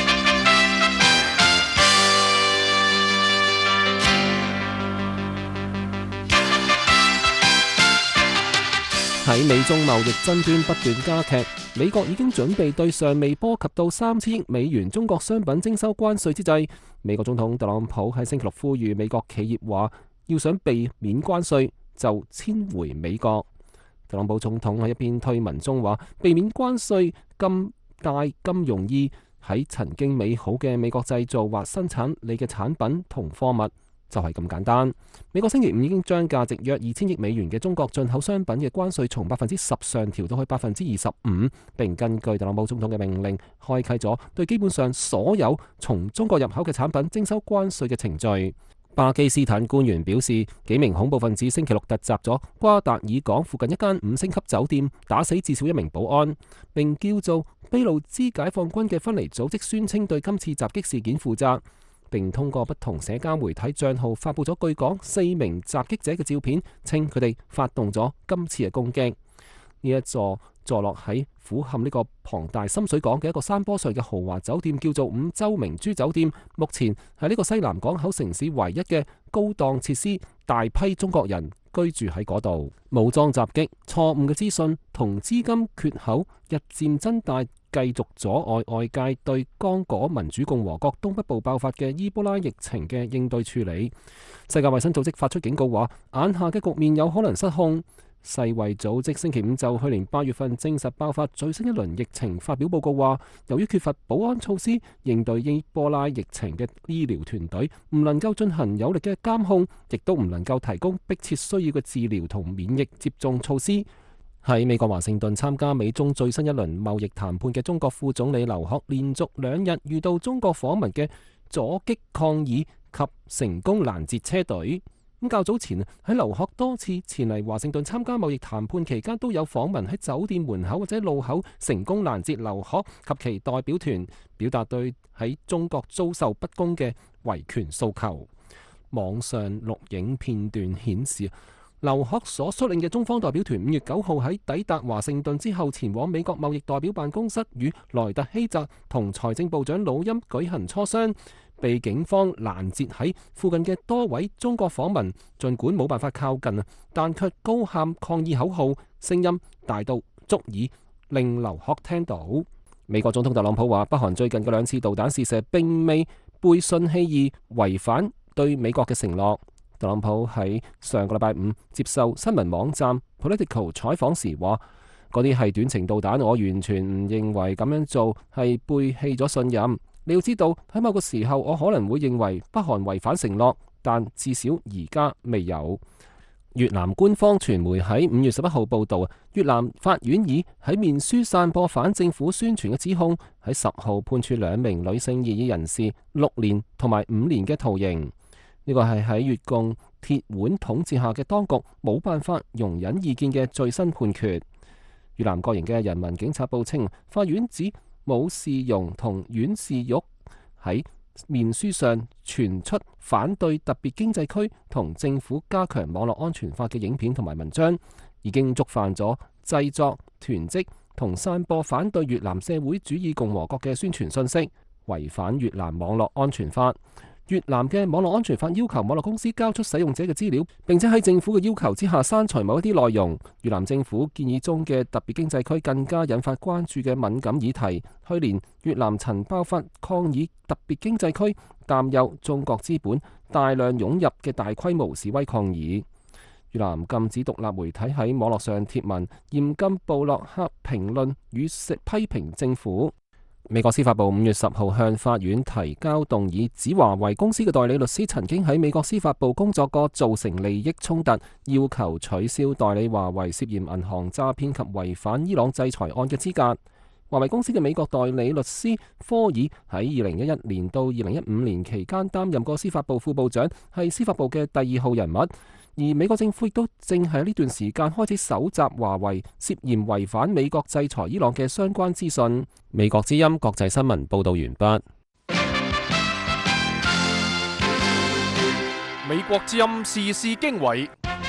喺美中貿易爭端不斷加劇，美國已經準備對尚未波及到三千億美元中國商品徵收關稅之際，美國總統特朗普喺星期六呼籲美國企業話，要想避免關稅就遷回美國。特朗普總統喺一篇推文中話，避免關稅咁大咁容易，喺曾經美好嘅美國製造或生產你嘅產品同貨物，就係咁簡單。美國星期五已經將價值約二千億美元嘅中國進口商品嘅關稅從百分之十上調到去百分之二十五，並根據特朗普總統嘅命令，開啟咗對基本上所有從中國入口嘅產品徵收關稅嘅程序。巴基斯坦官員表示，幾名恐怖分子星期六突襲咗瓜達爾港附近一間五星級酒店，打死至少一名保安，並叫做俾路支解放軍嘅分離組織宣稱對今次襲擊事件負責，並通過不同社交媒體賬號發佈咗據講四名襲擊者嘅照片，稱佢哋發動咗今次嘅攻擊。呢一座坐落喺俯瞰呢個龐大深水港嘅一個山坡上嘅豪華酒店叫做五洲明珠酒店，目前係呢個西南港口城市唯一嘅高檔設施，大批中國人居住喺嗰度。武裝襲擊、錯誤嘅資訊同資金缺口日漸增大，繼續阻礙外界對剛果民主共和國東北部爆發嘅伊波拉疫情嘅應對處理。世界衛生組織發出警告話，眼下嘅局面有可能失控。世衛組織星期五就去年八月份證實爆發最新一輪疫情發表報告話，由於缺乏保安措施，應對伊波拉疫情嘅醫療團隊唔能夠進行有力嘅監控，亦都唔能夠提供迫切需要嘅治療同免疫接種措施。喺美國華盛頓參加美中最新一輪貿易談判嘅中國副總理劉鶴，連續兩日遇到中國訪民嘅阻擊抗議及成功攔截車隊。咁較早前喺劉鶴多次前嚟華盛頓參加貿易談判期間，都有訪民喺酒店門口或者路口成功攔截劉鶴及其代表團，表達對喺中國遭受不公嘅維權訴求。網上錄影片段顯示，劉鶴所率領嘅中方代表團五月九號喺抵達華盛頓之後，前往美國貿易代表辦公室與萊特希澤同財政部長魯欽舉行磋商，被警方攔截喺附近嘅多位中國訪民，儘管冇辦法靠近啊，但卻高喊抗議口號，聲音大到足以令劉鶴聽到。美國總統特朗普話，北韓最近嘅兩次導彈試射並未背信棄義，違反對美國嘅承諾。特朗普喺上個禮拜五接受新聞網站 Political 採訪時話，嗰啲係短程導彈，我完全唔認為咁樣做係背棄咗信任。你要知道，喺某個時候我可能會認為北韓違反承諾，但至少而家未有。越南官方傳媒喺五月十一號報道，越南法院以喺面書散播反政府宣傳嘅指控，喺十號判處兩名女性異議人士六年同埋五年嘅徒刑。呢個係喺越共鐵腕統治下嘅當局冇辦法容忍意見嘅最新判決。越南國營嘅人民警察報稱，法院指武士容同阮氏玉喺面書上傳出反對特別經濟區同政府加強網絡安全法嘅影片同埋文章，已經觸犯咗製作、囤積同散播反對越南社會主義共和國嘅宣傳信息，違反越南網絡安全法。越南嘅網絡安全法要求網絡公司交出使用者嘅資料，並且喺政府嘅要求之下刪除某一啲內容。越南政府建議中嘅特別經濟區更加引發關注嘅敏感議題。去年越南曾爆發抗議特別經濟區，擔憂中國資本大量湧入嘅大規模示威抗議。越南禁止獨立媒體喺網絡上貼文，嚴禁部落客評論與批評政府。 美國司法部五月十號向法院提交動議，指華為公司嘅代理律師曾經喺美國司法部工作過，造成利益衝突，要求取消代理華為涉嫌銀行詐騙及違反伊朗制裁案嘅資格。華為公司嘅美國代理律師科爾喺二零一一年到二零一五年期間擔任過司法部副部長，係司法部嘅第二號人物。而美國政府亦都正喺呢段時間開始搜集華為涉嫌違反美國制裁伊朗嘅相關資訊。美國之音國際新聞報道完畢。 美國之音時事經緯。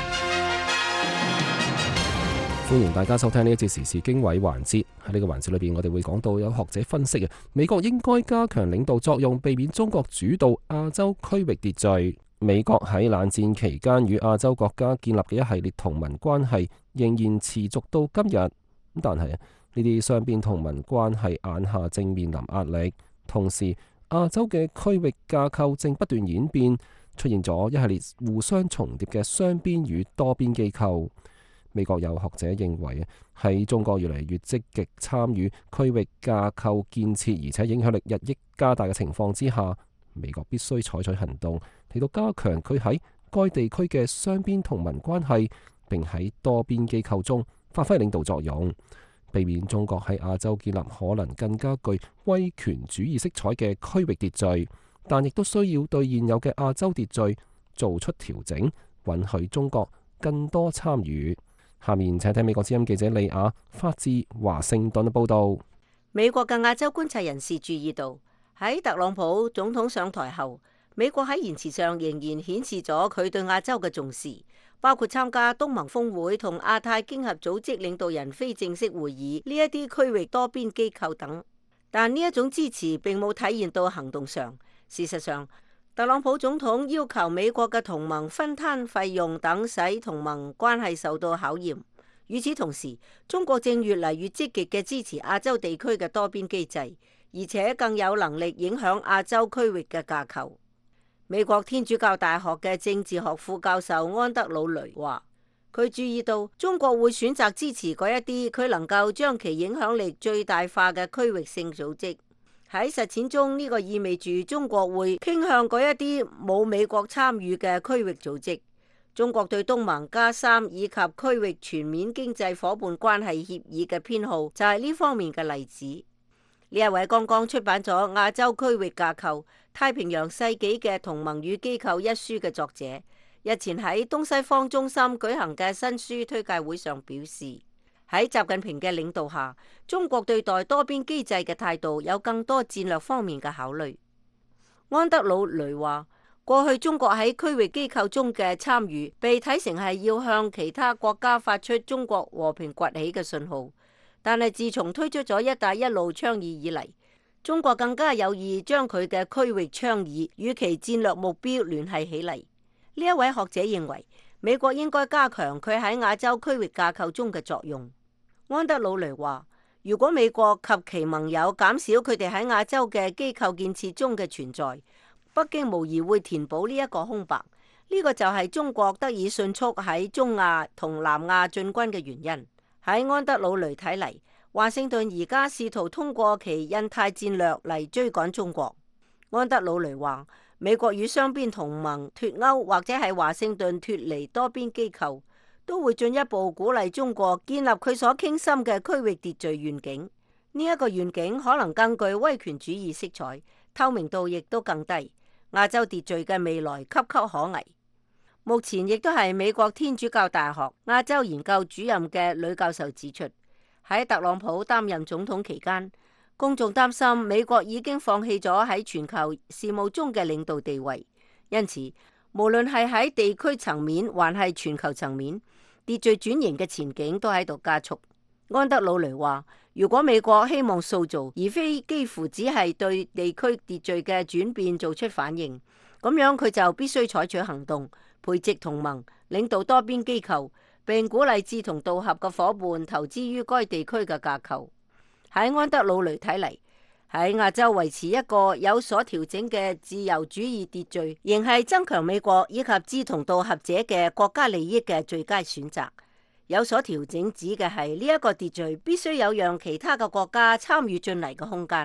歡迎大家收聽呢一節時事經緯環節。喺呢個環節裏邊，我哋會講到有學者分析啊，美國應該加強領導作用，避免中國主導亞洲區域秩序。美國喺冷戰期間與亞洲國家建立嘅一系列同盟關係，仍然持續到今日。但係呢啲雙邊同盟關係眼下正面臨壓力，同時亞洲嘅區域架構正不斷演變，出現咗一系列互相重疊嘅雙邊與多邊機構。美國有學者認為，喺中國越嚟越積極參與區域架構建設，而且影響力日益加大嘅情況之下，美國必須採取行動，嚟到加強佢喺該地區嘅雙邊同盟關係，並喺多邊機構中發揮領導作用，避免中國喺亞洲建立可能更加具威權主義色彩嘅區域秩序，但亦都需要對現有嘅亞洲秩序做出調整，允許中國更多參與。下面請聽美國之音記者李雅發自華盛頓嘅報道。 美國嘅亞洲觀察人士注意到，喺特朗普總統上台後，美國喺言辭上仍然顯示咗佢對亞洲嘅重視，包括參加東盟峰會同亞太經合組織領導人非正式會議呢一啲區域多邊機構等。但呢一種支持並冇體現到行動上。事實上，特朗普總統要求美國嘅同盟分攤費用等，使同盟關係受到考驗。與此同時，中國正越嚟越積極嘅支持亞洲地區嘅多邊機制，而且更有能力影響亞洲區域嘅架構。美國天主教大學嘅政治學副教授安德魯雷話，佢注意到中國會選擇支持嗰一啲佢能夠將其影響力最大化嘅區域性組織。喺實踐中，呢個意味住中國會傾向嗰一啲冇美國參與嘅區域組織。中國對東盟加三以及區域全面經濟夥伴關係協議嘅偏好就係呢方面嘅例子。呢一位剛剛出版咗《亞洲區域架構：太平洋世紀嘅同盟與機構》一書嘅作者，日前喺東西方中心舉行嘅新書推介會上表示，喺習近平嘅領導下，中國對待多邊機制嘅態度有更多戰略方面嘅考慮。安德魯雷話，過去中國喺區域機構中嘅參與被睇成係要向其他國家發出中國和平崛起嘅信號，但係自從推出咗一帶一路倡議以嚟，中國更加有意將佢嘅區域倡議與其戰略目標聯繫起嚟。呢一位學者認為，美國應該加強佢喺亞洲區域架構中嘅作用。安德魯雷話，如果美國及其盟友減少佢哋喺亞洲嘅機構建設中嘅存在，北京無疑會填補呢一個空白。呢個就係中國得以迅速喺中亞同南亞進軍嘅原因。喺安德魯雷睇嚟，華盛頓而家試圖通過其印太戰略嚟追趕中國。安德魯雷話，美國與雙邊同盟脫鈎，或者係華盛頓脫離多邊機構，都會進一步鼓勵中國建立佢所傾心嘅區域秩序願景。呢一個願景可能更具威權主義色彩，透明度亦都更低。亞洲秩序嘅未來岌岌可危。目前亦都係美國天主教大學亞洲研究主任嘅呂教授指出，喺特朗普擔任總統期間，公眾擔心美國已經放棄咗喺全球事務中嘅領導地位，因此無論係喺地區層面還係全球層面，秩序轉型嘅前景都喺度加速。安德魯雷話，如果美國希望塑造而非幾乎只係對地區秩序嘅轉變做出反應，咁樣佢就必須採取行動，培植同盟，領導多邊機構，並鼓勵志同道合嘅夥伴投資於該地區嘅架構。喺安德魯雷睇嚟，喺亞洲維持一個有所調整嘅自由主義秩序，仍係增強美國以及志同道合者嘅國家利益嘅最佳選擇。有所調整指嘅係呢一個秩序必須有讓其他嘅國家參與進嚟嘅空間，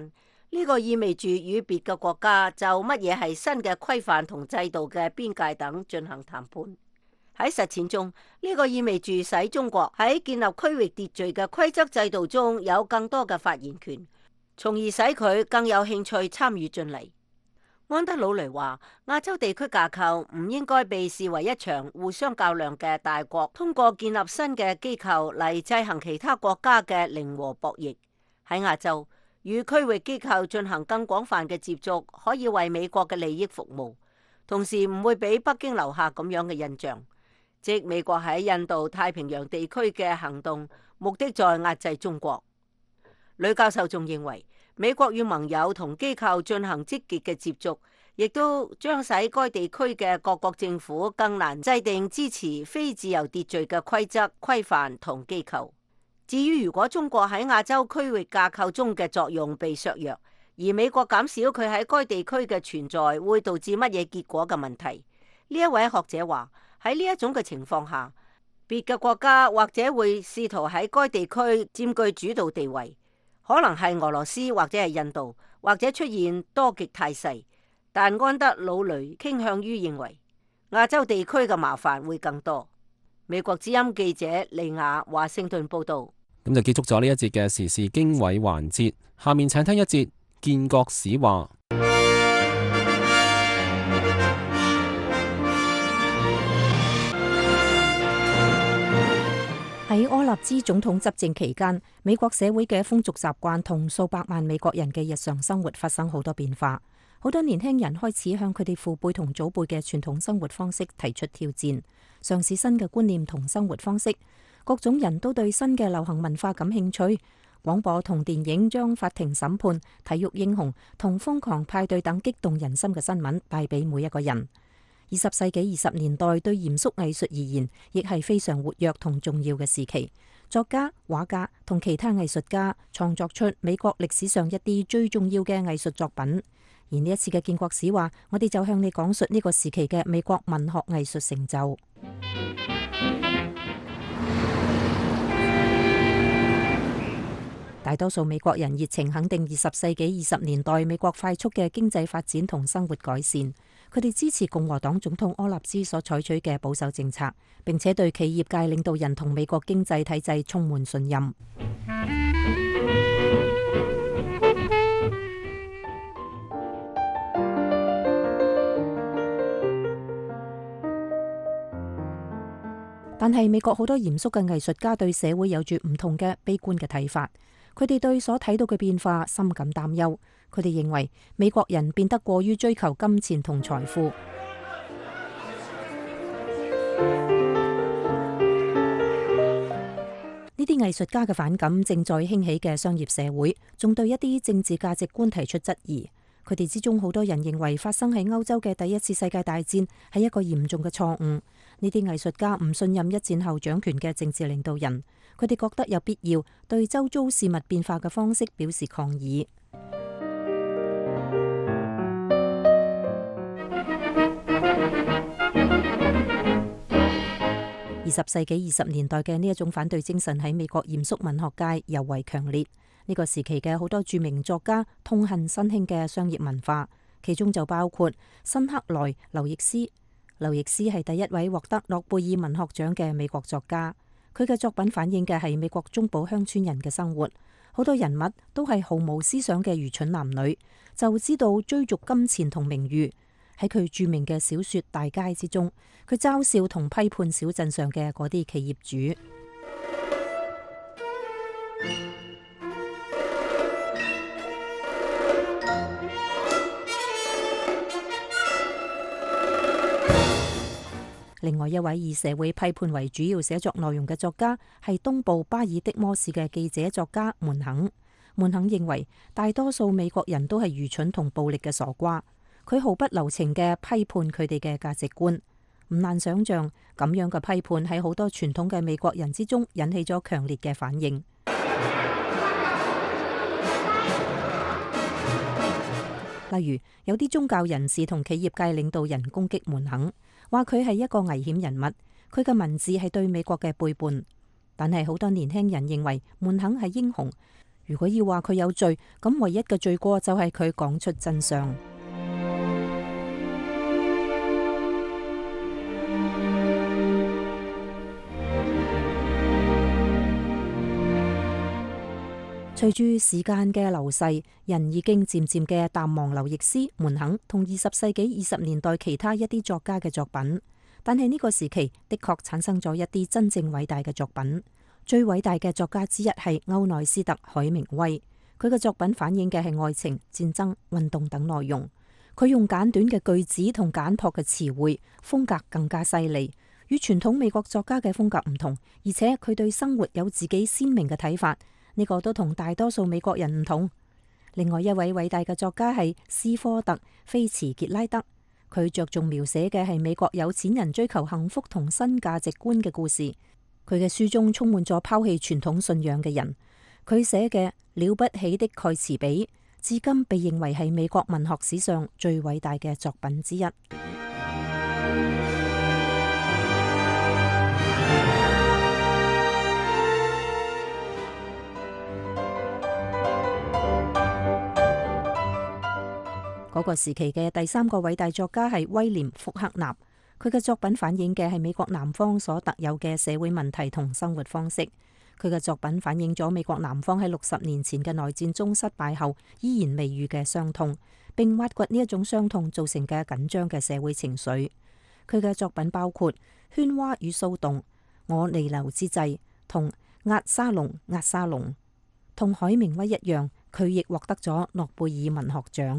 呢個意味住與別嘅國家就乜嘢係新嘅規範同制度嘅邊界等進行談判。喺實踐中，呢個意味住使中國喺建立區域秩序嘅規則制度中有更多嘅發言權，從而使佢更有興趣參與進嚟。安德魯雷話：亞洲地區架構唔應該被視為一場互相較量嘅大國通過建立新嘅機構嚟制衡其他國家嘅零和博弈。喺亞洲，與區域機構進行更廣泛嘅接觸，可以為美國嘅利益服務，同時唔會俾北京留下咁樣嘅印象，即美國喺印度太平洋地區嘅行動目的在壓制中國。呂教授仲認為，美國與盟友同機構進行積極嘅接觸，亦都將使該地區嘅各國政府更難制定支持非自由秩序嘅規則、規範同機構。至於如果中國喺亞洲區域架構中嘅作用被削弱，而美國減少佢喺該地區嘅存在，會導致乜嘢結果嘅問題？呢一位學者話：喺呢一種嘅情況下，別嘅國家或者會試圖喺該地區佔據主導地位。可能係俄羅斯或者係印度，或者出現多極態勢，但安德魯雷傾向於認為亞洲地區嘅麻煩會更多。美國之音記者利亞華盛頓報道。 咁就結束咗呢一節嘅時事經緯環節，下面請聽一節建國史話。 喺柯立茲總統執政期間，美國社會嘅風俗習慣同數百萬美國人嘅日常生活發生好多變化。好多年輕人開始向佢哋父輩同祖輩嘅傳統生活方式提出挑戰，嘗試新嘅觀念同生活方式。各種人都對新嘅流行文化感興趣。廣播同電影將法庭審判、體育英雄同瘋狂派對等激動人心嘅新聞帶俾每一個人。二十世紀二十年代對嚴肅藝術而言，亦係非常活躍同重要嘅時期。作家、畫家同其他藝術家創作出美國歷史上一啲最重要嘅藝術作品。而呢一次嘅建國史話，我哋就向你講述呢個時期嘅美國文學藝術成就。大多數美國人熱情肯定二十世紀二十年代美國快速嘅經濟發展同生活改善。佢哋支持共和黨總統柯立茲所採取嘅保守政策，並且對企業界領導人同美國經濟體制充滿信任。但係美國好多嚴肅嘅藝術家對社會有住唔同嘅悲觀嘅睇法。佢哋對所睇到嘅變化深感擔憂。佢哋認為美國人變得過於追求金錢同財富。呢啲藝術家嘅反感正在興起嘅商業社會，仲對一啲政治價值觀提出質疑。佢哋之中好多人認為發生喺歐洲嘅第一次世界大戰係一個嚴重嘅錯誤。呢啲藝術家唔信任一戰後掌權嘅政治領導人。佢哋覺得有必要對周遭事物變化嘅方式表示抗議。二十世紀二十年代嘅呢一種反對精神喺美國嚴肅文學界尤為強烈。呢個時期嘅好多著名作家痛恨新興嘅商業文化，其中就包括辛克萊、劉易斯。劉易斯係第一位獲得諾貝爾文學獎嘅美國作家。佢嘅作品反映嘅係美國中部鄉村人嘅生活，好多人物都係毫無思想嘅愚蠢男女，就知道追逐金錢同名譽。喺佢著名嘅小說《大街》之中，佢嘲笑同批判小鎮上嘅嗰啲企業主。另外一位以社會批判為主要寫作內容嘅作家係東部巴爾的摩市嘅記者作家門肯。門肯認為大多數美國人都係愚蠢同暴力嘅傻瓜，佢毫不留情嘅批判佢哋嘅價值觀。唔難想象，咁樣嘅批判喺好多傳統嘅美國人之中引起咗強烈嘅反應。例如，有啲宗教人士同企業界領導人攻擊門肯，話佢係一個危險人物，佢嘅文字係對美國嘅背叛。但係好多年輕人認為門肯係英雄， 如果要話佢有罪，咁唯一嘅罪過就係佢講出真相。隨住時間嘅流逝，人已經漸漸嘅淡忘劉易斯、門肯同二十世紀二十年代其他一啲作家嘅作品。但係呢個時期的確產生咗一啲真正偉大嘅作品。最偉大嘅作家之一係歐內斯特·海明威，佢嘅作品反映嘅係愛情、戰爭、運動等內容。佢用簡短嘅句子同簡樸嘅詞彙，風格更加犀利，與傳統美國作家嘅風格唔同，而且佢對生活有自己鮮明嘅睇法。呢個都同大多數美國人唔同。另外一位偉大嘅作家係斯科特·菲茨傑拉德，佢着重描寫嘅係美國有錢人追求幸福同新價值觀嘅故事。佢嘅書中充滿咗拋棄傳統信仰嘅人。佢寫嘅《了不起的蓋茨比》至今被認為係美國文學史上最偉大嘅作品之一。嗰個時期嘅第三個偉大作家係威廉·福克納，佢嘅作品反映嘅係美國南方所特有嘅社會問題同生活方式。佢嘅作品反映咗美國南方喺六十年前嘅內戰中失敗後依然未愈嘅傷痛，並挖掘呢一種傷痛造成嘅緊張嘅社會情緒。佢嘅作品包括《喧嘩與騷動》、《我彌留之際》同《押沙龍押沙龍》。同海明威一樣，佢亦獲得咗諾貝爾文學獎。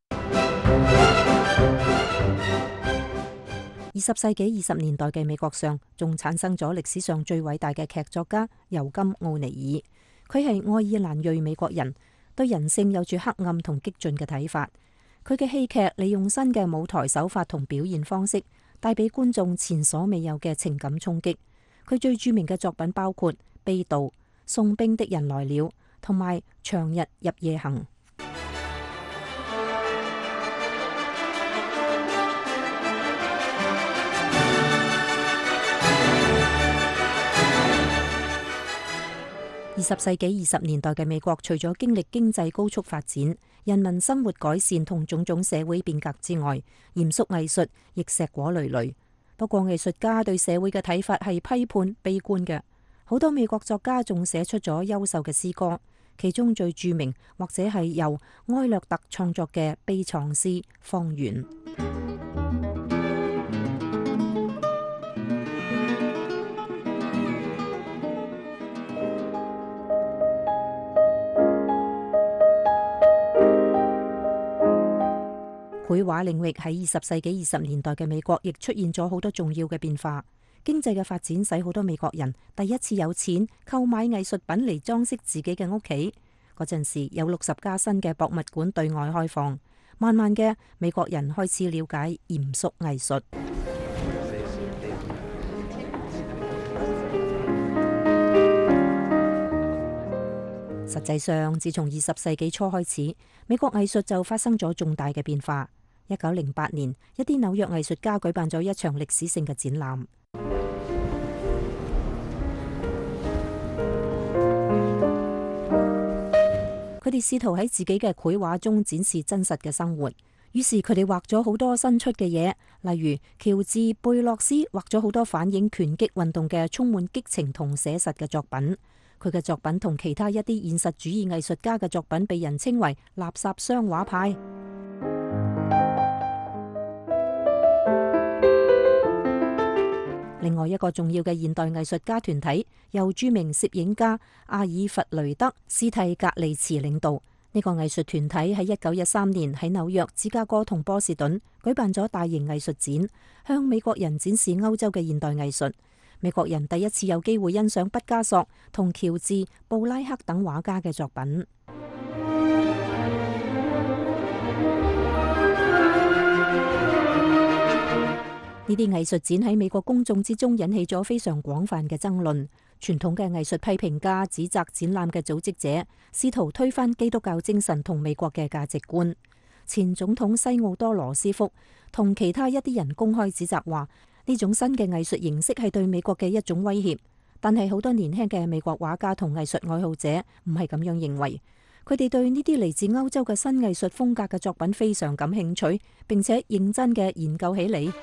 二十世紀二十年代嘅美國上，仲產生咗歷史上最偉大嘅劇作家尤金·奧尼爾。佢係愛爾蘭裔美國人，對人性有住黑暗同激進嘅睇法。佢嘅戲劇利用新嘅舞台手法同表現方式，帶俾觀眾前所未有嘅情感衝擊。佢最著名嘅作品包括《被盜》、《送兵的人來了》同埋《長日入夜行》。二十世紀二十年代嘅美國，除咗經歷經濟高速發展、人民生活改善同種種社會變革之外，嚴肅藝術亦碩果累累。不過藝術家對社會嘅睇法係批判、悲觀嘅。好多美國作家仲寫出咗優秀嘅詩歌，其中最著名或者係由埃略特創作嘅悲愴詩《荒原》。繪畫領域喺二十世紀二十年代嘅美國，亦出現咗好多重要嘅變化。經濟嘅發展使好多美國人第一次有錢購買藝術品嚟裝飾自己嘅屋企。嗰陣時有六十家新嘅博物館對外開放，慢慢嘅美國人開始了解嚴肅藝術。實際上，自從二十世紀初開始，美國藝術就發生咗重大嘅變化。一九零八年，一啲紐約藝術家舉辦咗一場歷史性嘅展覽。佢哋試圖喺自己嘅繪畫中展示真實嘅生活，於是佢哋畫咗好多新出嘅嘢，例如喬治·貝洛斯畫咗好多反映拳擊運動嘅充滿激情同寫實嘅作品。佢嘅作品同其他一啲現實主義藝術家嘅作品被人稱為垃圾箱畫派。另外一個重要嘅現代藝術家團體由著名攝影家阿爾弗雷德·斯蒂格利茨領導。呢個藝術團體喺一九一三年喺紐約、芝加哥同波士頓舉辦咗大型藝術展，向美國人展示歐洲嘅現代藝術。美國人第一次有機會欣賞畢加索同喬治·布拉克等畫家嘅作品。呢啲藝術展喺美國公眾之中引起咗非常廣泛嘅爭論。傳統嘅藝術批評家指責展覽嘅組織者試圖推翻基督教精神同美國嘅價值觀。前總統西奧多·羅斯福同其他一啲人公開指責話，呢種新嘅藝術形式係對美國嘅一種威脅。 但係好多年輕嘅美國畫家同藝術愛好者唔係咁樣認為，佢哋對呢啲嚟自歐洲嘅新藝術風格嘅作品非常感興趣，並且認真嘅研究起嚟。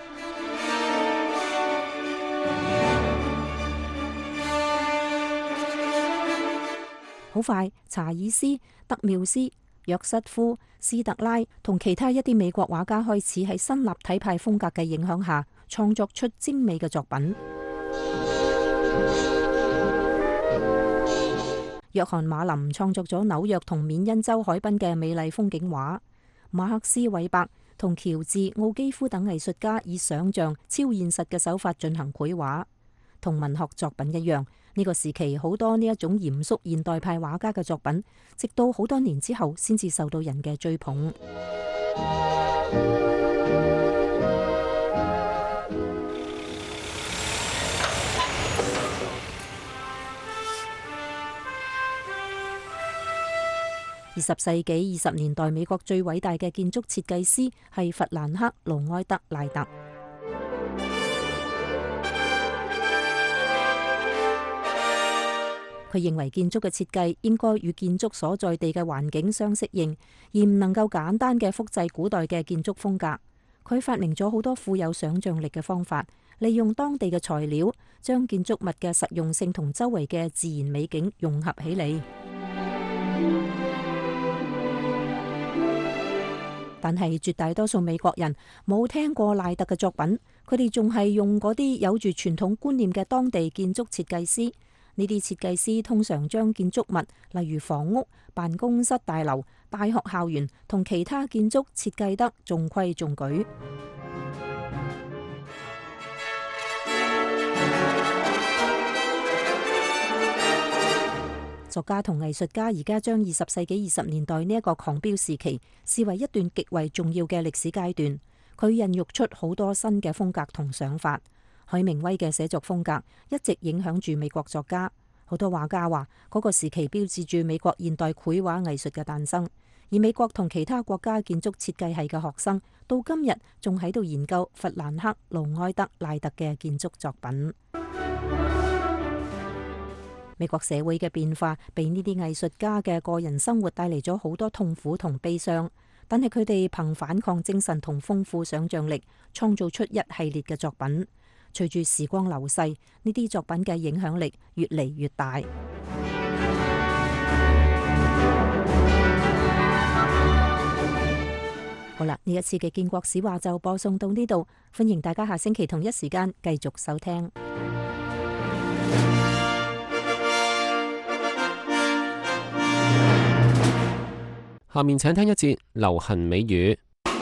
好快，查爾斯、德繆斯、約瑟夫、斯特拉同其他一啲美國畫家開始喺新立體派風格嘅影響下，創作出精美嘅作品。約翰馬林創作咗紐約同緬因州海濱嘅美麗風景畫，馬克思韋伯同喬治奧基夫等藝術家以想像超現實嘅手法進行繪畫。同文學作品一樣，呢個時期好多呢一種嚴肅現代派畫家嘅作品，直到好多年之後先至受到人嘅追捧。二十世紀二十年代美國最偉大嘅建築設計師係弗蘭克·盧埃德賴特。佢認為建築嘅設計應該與建築所在地嘅環境相適應，而唔能夠簡單嘅複製古代嘅建築風格。佢發明咗好多富有想像力嘅方法，利用當地嘅材料，將建築物嘅實用性同周圍嘅自然美景融合起嚟。但係絕大多數美國人冇聽過賴特嘅作品，佢哋仲係用嗰啲有住傳統觀念嘅當地建築設計師。呢啲設計師通常將建築物，例如房屋、辦公室大樓、大學校園同其他建築設計得中規中矩。作家同藝術家而家將二十世紀二十年代呢一個狂飆時期視為一段極為重要嘅歷史階段。佢孕育出好多新嘅風格同想法。海明威嘅寫作風格一直影響住美國作家。好多畫家話嗰個時期標誌住美國現代繪畫藝術嘅誕生。而美國同其他國家建築設計系嘅學生到今日仲喺度研究弗蘭克·盧埃德賴特嘅建築作品。美國社會嘅變化俾呢啲藝術家嘅個人生活帶嚟咗好多痛苦同悲傷，但係佢哋憑反抗精神同豐富想像力，創造出一系列嘅作品。隨住時光流逝，呢啲作品嘅影響力越嚟越大。好啦，呢一次嘅建國史話就播送到呢度，歡迎大家下星期同一時間繼續收聽。 下面請聽一節流行美語。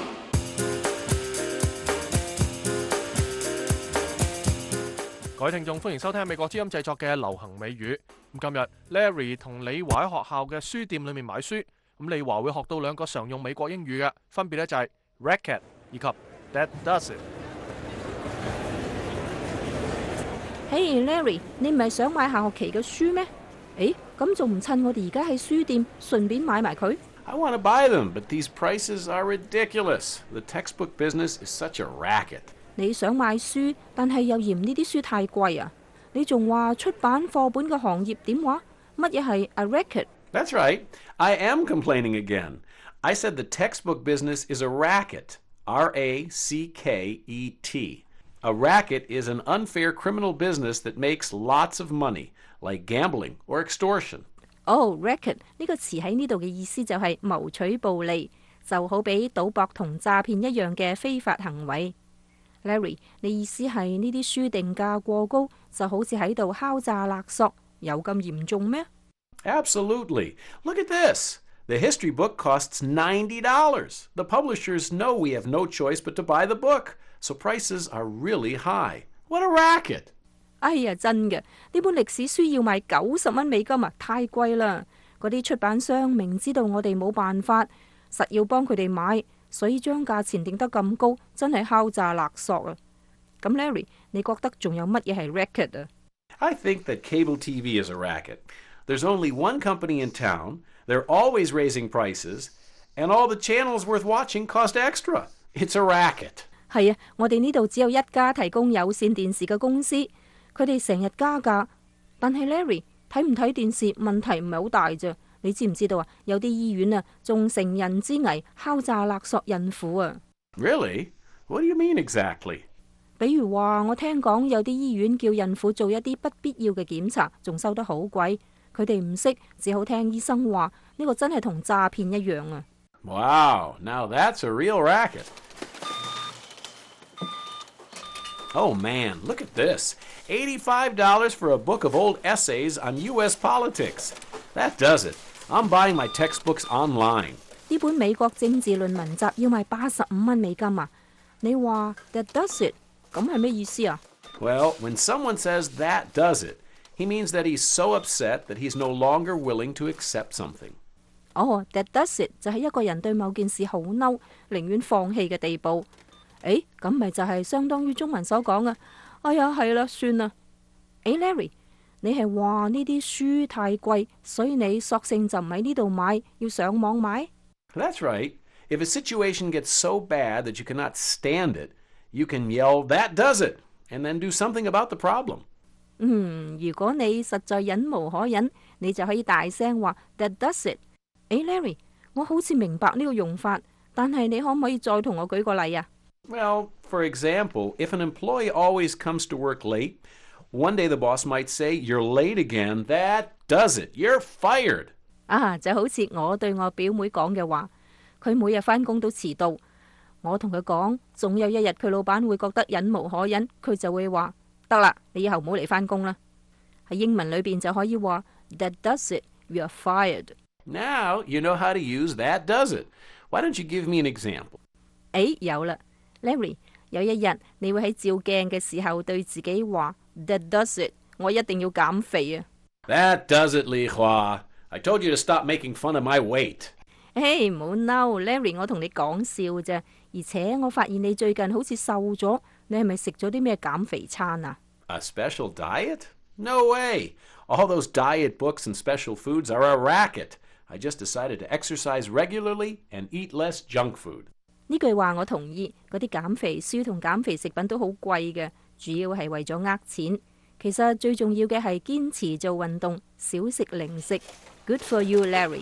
各位聽眾，歡迎收聽美國之音製作嘅流行美語。咁今日 Larry 同李華喺學校嘅書店裏面買書。咁李華會學到兩個常用美國英語嘅，分別咧就係 racket 以及 that does it。 嘿、hey, Larry， 你唔係想買下學期嘅書咩？誒，咁仲唔趁我哋而家喺書店順便買埋佢？ I want to buy them, but these prices are ridiculous. The textbook business is such a racket. 你想買書，但係又嫌呢啲書太貴啊！你仲話出版課本嘅行業點話？乜嘢係 a racket？ That's right. I am complaining again. I said the textbook business is a racket. R A C K E T. A racket is an unfair criminal business that makes lots of money, like gambling or extortion. 哦、oh, racket 呢個詞喺呢度嘅意思就係謀取暴利，就好比賭博同詐騙一樣嘅非法行為。Larry， 你意思係呢啲書定價過高，就好似喺度敲詐勒索，有咁嚴重咩？ Absolutely. Look at this. The history book costs ninety dollars. The publishers know we have no choice but to buy the book, so prices are really high. What a racket! 哎呀，真嘅，呢本歷史書要賣九十蚊美金啊，太貴啦！嗰啲出版商明知道我哋冇辦法，實要幫佢哋買，所以將價錢定得咁高，真係敲詐勒索啊！咁 Larry， 你覺得仲有乜嘢係 racket 啊？ I think that cable T V is a racket. There's only one company in town. They're always raising prices, and all the channels worth watching cost extra. It's a racket. 係啊，我哋呢度只有一家提供有線電視嘅公司，佢哋成日加價， 但係 Larry 睇唔睇電視問題唔係好大啫。你知唔知道啊？有啲醫院啊，仲乘人之危敲詐勒索孕婦啊。 Really? What do you mean exactly? 比如話，我聽講有啲醫院叫孕婦做一啲不必要嘅檢查，仲收得好貴。佢哋唔識，只好聽醫生話，呢個真係同詐騙一樣啊。 Wow, now that's a real racket. Oh man, look at this. eighty-five dollars for a book of old essays on U S politics. That does it. I'm buying my textbooks online. 呢本美國政治論文集要賣八十五蚊美金啊！你話 That does it， 咁係咩意思啊？ Well, when someone says that does it, he means that he's so upset that he's no longer willing to accept something. 哦 That does it 就係一個人對某件事好嬲，寧願放棄嘅地步。誒，咁咪就係相當於中文所講嘅。哎呀，係啦，算啦。誒 Larry， 你係話呢啲書太貴，所以你索性就唔喺呢度買，要上網買？ That's right. If a situation gets so bad that you cannot stand it, you can yell, "That does it," and then do something about the problem. 嗯，如果你實在忍無可忍，你就可以大聲話 That does it。誒 Larry， 我好似明白呢個用法，但係你可唔可以再同我舉個例啊？ Well, for example, if an employee always comes to work late, one day the boss might say, "You're late again. That does it. You're fired." 啊，就好似我對我表妹講嘅話，佢每日返工都遲到。我同佢講，總有一日佢老闆會覺得忍無可忍，佢就會話得啦，你以後唔好嚟返工啦。喺英文裏邊就可以話 That does it. You're fired. Now you know how to use that does it. Why don't you give me an example? 誒，有啦 ，Larry， 有一日你會喺照鏡嘅時候對自己話 That does it. 我一定要減肥啊。 That does it, Li Hua. I told you to stop making fun of my weight. 誒，唔好嬲 ，Larry， 我同你講笑啫。而且我發現你最近好似瘦咗，你係咪食咗啲咩減肥餐啊？ A special diet? No way. All those diet books and special foods are a racket. I just decided to exercise regularly and eat less junk food. 呢句話我同意，嗰啲減肥書同減肥食品都好貴嘅，主要係為咗呃錢。其實最重要嘅係堅持做運動，少食零食。Good for you, Larry。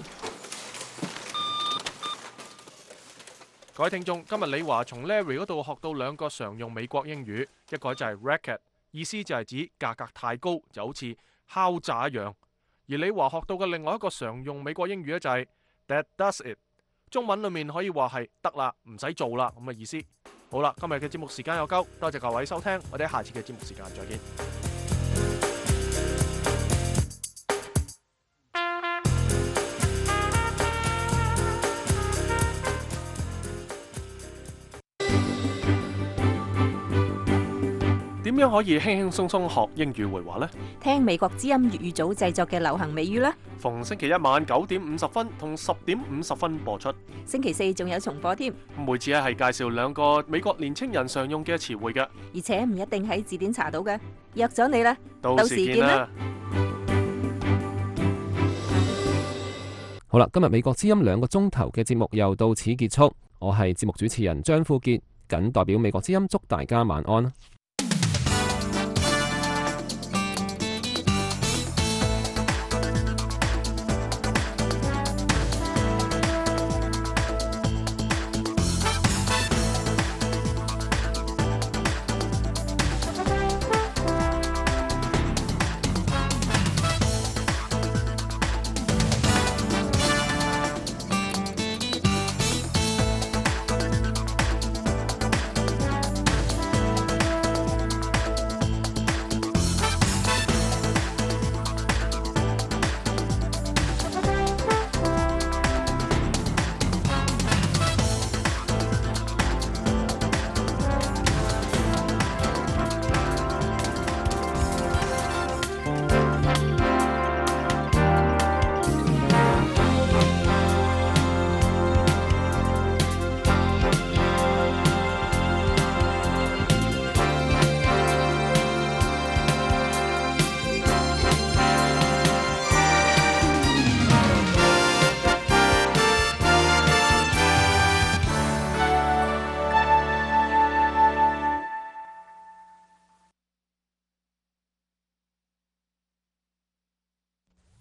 各位聽眾，今日李華從 Larry 嗰度學到兩個常用美國英語，一個就係 racket， 意思就係指價格太高，就好似敲詐一樣。而李華學到嘅另外一個常用美國英語咧就係 That does it， 中文裏面可以話係得啦，唔使做啦咁嘅意思。好啦，今日嘅節目時間有夠，多謝各位收聽，我哋下次嘅節目時間再見。點樣可以輕輕鬆鬆學英語會話呢？ 聽美國之音粵語組製作嘅流行美語啦。 逢星期一晚九點五十分同十點五十分播出。 星期四仲有重播添。 每次咧係介紹兩個美國年青人常用嘅詞彙嘅， 而且唔一定喺字典查到嘅。約咗你啦， 到時見啦。 好啦，今日美國之音兩個鐘頭嘅節目又到此結束。我係節目主持人張富傑，謹代表美國之音祝大家晚安。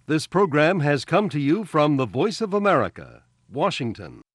This program has come to you from the Voice of America, Washington.